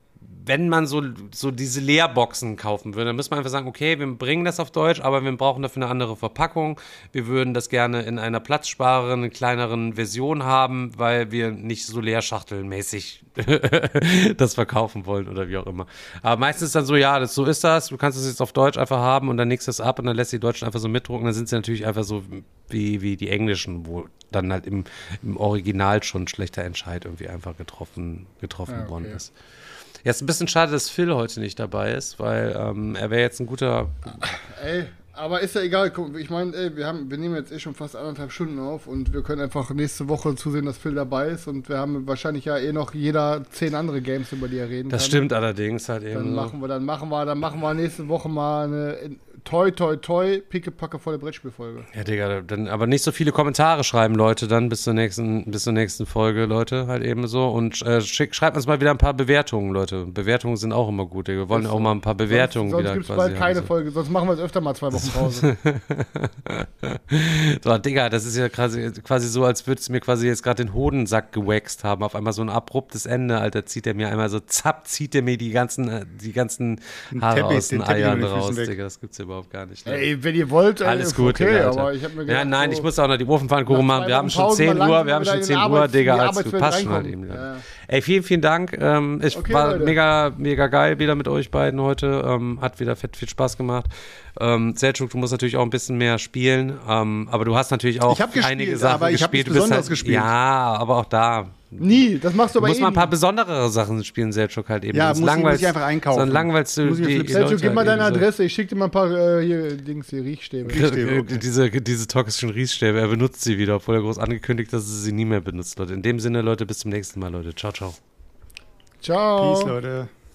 wenn man so, so diese Leerboxen kaufen würde, dann müsste man einfach sagen, okay, wir bringen das auf Deutsch, aber wir brauchen dafür eine andere Verpackung. Wir würden das gerne in einer platzsparenden, kleineren Version haben, weil wir nicht so leerschachtelmäßig das verkaufen wollen oder wie auch immer. Aber meistens ist dann so, ja, das, so ist das. Du kannst es jetzt auf Deutsch einfach haben und dann legst du es ab und dann lässt die Deutschen einfach so mitdrucken. Dann sind sie natürlich einfach so wie, wie die Englischen, wo dann halt im, im Original schon ein schlechter Entscheid irgendwie einfach getroffen, getroffen Ja, okay. worden ist. Ja, ist ein bisschen schade, dass Phil heute nicht dabei ist, weil ähm, er wäre jetzt ein guter... Ey, aber ist ja egal. Guck, ich meine, ey, wir haben, wir nehmen jetzt eh schon fast anderthalb Stunden auf und wir können einfach nächste Woche zusehen, dass Phil dabei ist und wir haben wahrscheinlich ja eh noch jeder zehn andere Games, über die er reden Das kann. stimmt allerdings halt eben. Dann so. machen wir, dann machen wir, dann machen wir nächste Woche mal eine toi toi toi pickepacke volle Brettspielfolge. Ja, Digga, dann aber nicht so viele Kommentare schreiben, Leute, dann bis zur nächsten, bis zur nächsten Folge, Leute, halt eben so. Und äh, schick, schreibt uns mal wieder ein paar Bewertungen, Leute. Bewertungen sind auch immer gut, Digga. Wir wollen Ist auch so. mal ein paar Bewertungen sonst, wieder sonst gibt's quasi bald keine haben, so. Folge, sonst machen wir jetzt öfter mal zwei Wochen Pause. So, Digga, das ist ja quasi, quasi so, als würdest du mir quasi jetzt gerade den Hodensack gewaxt haben. Auf einmal so ein abruptes Ende, Alter, zieht er mir einmal so, zapp, zieht er mir die ganzen, die ganzen Haare Teppich, aus den, den Teppich Eiern mit den Füßen raus, weg. Digga. Das gibt's ja überhaupt gar nicht. Ne? Ey, wenn ihr wollt, ey, Alles ist gut, okay, Digga, Alter. aber ich hab mir gedacht, Ja, nein, so, ich muss auch noch die Ofenpfannkuchen nach machen. zwei Wir haben Wochen schon Pause zehn mal Uhr, langsam wir haben wieder schon in zehn den Uhr, Arbeits- Digga, in die als Arbeitswelt passt schon halt reinkommen. eben. Ja, ja. Ey, vielen, vielen Dank. Ähm, ich Okay, war Leute. mega, mega geil wieder mit euch beiden heute. Ähm, hat wieder fett viel Spaß gemacht. Ähm, Selçuk, du musst natürlich auch ein bisschen mehr spielen. Ähm, aber du hast natürlich auch Ich hab gespielt, einige Sachen aber ich hab gespielt. nichts Du bist Besonderes halt, gespielt. Ja, aber auch da. Nie, das machst du Du aber musst mal ein eh paar nie. besondere Sachen spielen, Selçuk halt eben. Ja, Sonst muss ich- muss langweilst- ich einfach einkaufen. Sonst langweilst du Muss ich die, jetzt die Sergio, Leute gib mal halt deine eben so. Adresse, ich schicke dir mal ein paar äh, hier, Dings, hier, Riechstäbe. Riechstäbe, okay. Diese, diese toxischen Riechstäbe, er benutzt sie wieder, obwohl er groß angekündigt hat, dass er sie nie mehr benutzt, Leute. In dem Sinne, Leute, bis zum nächsten Mal, Leute. Ciao, ciao. Ciao. Peace, Leute.